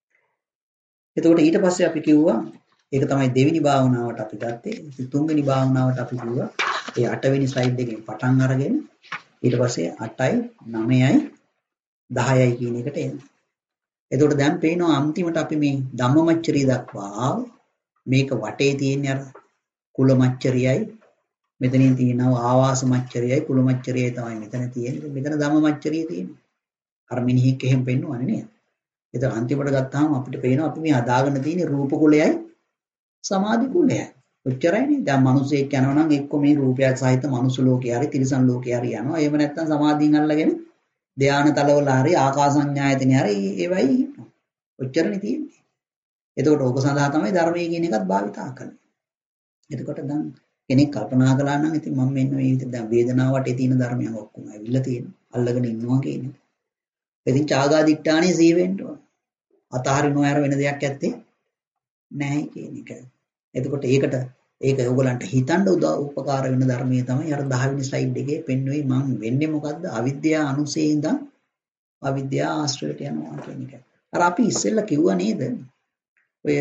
එතකොට ඊට පස්සේ අපි කිව්වා ඒක තමයි දෙවෙනි භාවනාවට අපි ගත්තේ. තුන්වෙනි භාවනාවට අපි කිව්වා ඒ අටවෙනි ස්ලයිඩ් එකෙන් පටන් අරගෙන ඊට පස්සේ අටයි නවයයි දහයයි කියන එකට එනවා. එතකොට දැන් පේනවා අන්තිමට අපි මේ ධම්මමච්චරිය දක්වා මේක වටේ තියෙන අර කුල මච්චරියයි මෙතනින් තියෙනවා ආවාස මච්චරියයි කුල මච්චරියයි තමයි මෙතන තියෙන්නේ. මෙතන ධම්මමච්චරිය තියෙන්නේ. අර මිනිහෙක් එහෙම පෙන්වන්නේ නේද? ඒතර අන්තිමට ගත්තාම අපිට පේනවා අපි මේ හදාගෙන තියෙන රූප කුලයයි සමාධි කුලයයි. ඔච්චරයිනේ. දැන් මිනිස්සෙක් යනවා නම් එක්ක මේ රූපයක් සහිත මනුස්ස ලෝකේ හරි තිරිසන් ලෝකේ හරි යනවා. එහෙම නැත්නම් සමාධියෙන් අල්ලගෙන ධානා තලවල හරි ආකාසඤ්ඤායතනේ හරි ඒවයි ඉන්නවා. ඔච්චරනේ තියෙන්නේ. එතකොට ඕක සඳහා තමයි ධර්මයේ කියන එකත් භාවිතා කරන්නේ. එතකොට දැන් කෙනෙක් කල්පනා කළා නම් ඉතින් මම මෙන්න මේ විදිහට දැන් වේදනාවට තියෙන ධර්මයන් ඔක්කොම ඇවිල්ලා තියෙනවා. අල්ලගෙන ඉන්නවා කියන්නේ. ඉතින් චාගාදිට්ඨානේ සී වෙන්න ඕන. අතහරිනවා අර වෙන දෙයක් ඇත්තේ නැහැ කියන එක. එතකොට ඒකට ඒක ඕගලන්ට හිතන්න උදා උපකාර වෙන ධර්මයේ තමයි අර දහ වෙනි ස්ලයිඩ් එකේ පෙන්වුවේ මම වෙන්නේ මොකද්ද? අවිද්‍යාව අනුසයේ ඉඳන් අවිද්‍යාව ආශ්‍රයයට යනවා කියන එක. අර අපි ඉස්සෙල්ලා කිව්වා නේද? ඔය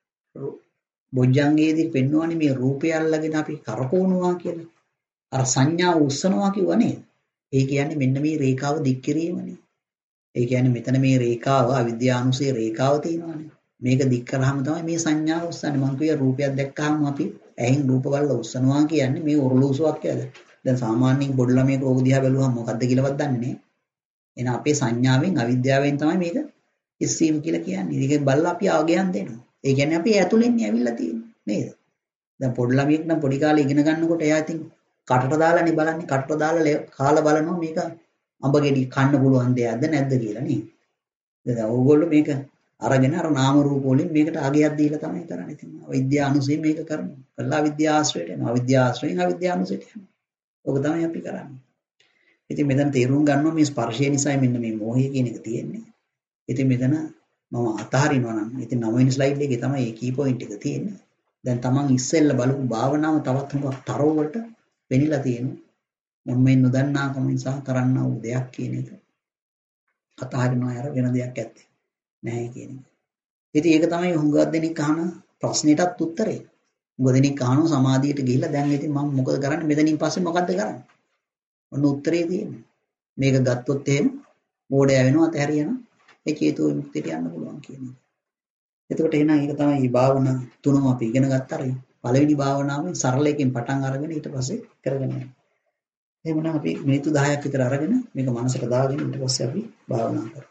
බොජ්ජංගයේදී පෙන්වන්නේ මේ රූපය අල්ලගෙන අපි කරකවනවා කියලා. අර සංඥාව උස්සනවා කිව්වා නේද? ඒ කියන්නේ මෙන්න මේ රේඛාව දික් කිරීමනේ. ඒ කියන්නේ මෙතන මේ රේඛාව අවිද්‍යානුසයේ රේඛාව තියෙනවානේ. මේක දික් කරාම තමයි මේ සංඥාව උස්සන්නේ. මම කිය රූපයක් දැක්කහම අපි ඇහෙන් රූප බලලා උස්සනවා කියන්නේ මේ ඔරලෝසුවක් කියලා. දැන් සාමාන්‍යයෙන් පොඩි ළමයෙක් ඕක දිහා බැලුවම මොකද්ද කියලාවත් දන්නේ නැහැ. එහෙනම් අපේ සංඥාවෙන් අවිද්‍යාවෙන් තමයි මේක ඉස්සීම කියලා කියන්නේ. ඒක බලලා අපි ආගයන් දෙනවා. ඒ කියන්නේ අපි ඇතුලෙන් ඇවිල්ලා තියෙන්නේ නේද? දැන් පොඩි ළමයෙක් නම් පොඩි කාලේ ඉගෙන ගන්නකොට එයා ඉතින් කටට දාලානේ බලන්නේ. කටට දාලා කාලා බලනවා මේක අඹ ගෙඩි කන්න පුළුවන් දෙයක්ද නැද්ද කියලා නේ. දැන් ඕගොල්ලෝ මේක අරගෙන අර නාම රූප වලින් මේකට අගයක් දීලා තමයි කරන්නේ. ඉතින් අවිද්‍යාව අනුසය මේක කරනවා. කළා අවිද්‍යාව ආශ්‍රයයට යනවා. අවිද්‍යාව ආශ්‍රයෙන් අවිද්‍යාව අනුසයට යනවා. ඔක තමයි අපි කරන්නේ. ඉතින් මෙතන තේරුම් ගන්නවා මේ ස්පර්ශය නිසා මෙන්න මේ මෝහය කියන එක තියෙන්නේ. ඉතින් මෙතන මම අතහරිනවා නම් ඉතින් නව වෙනි ස්ලයිඩ් එකේ තමයි මේ කී පොයින්ට් එක තියෙන්නේ. දැන් තමන් ඉස්සෙල්ලා බලපු භාවනාව තවත් හුඟක් තරවකට වෙනිලා තියෙනවා. මම මේ නොදන්නාකම නිසා කරන්නා වූ දෙයක් කියන එක. අතහරිනවා අර වෙන දෙයක් ඇත්තේ නැහැ කියන එක. ඉතින් ඒක තමයි හුඟක් දෙනෙක් අහන ප්‍රශ්නෙටත් උත්තරේ. හුඟ දෙනෙක් අහනවා සමාධියට ගිහිල්ලා දැන් ඉතින් මම මොකද කරන්නේ මෙතනින් පස්සේ මොකද්ද කරන්නේ? ඔන්න උත්තරේ තියෙන්නේ. මේක ගත්තොත් එහෙම මෝඩය වෙනවා අතහැරියනවා. ඒ චේතෝ විමුක්තියට යන්න පුළුවන් කියන එක. එතකොට එහෙනම් ඒක තමයි මේ භාවනා තුනම අපි ඉගෙන ගත්තා. පළවෙනි භාවනාවෙන් සරල එකෙන් පටන් අරගෙන ඊට පස්සේ කරගෙන යනවා. එහෙමනම් අපි මිනිත්තු දහයක් විතර අරගෙන මේක මනසට දාගෙන ඊට පස්සේ අපි භාවනා කරමු.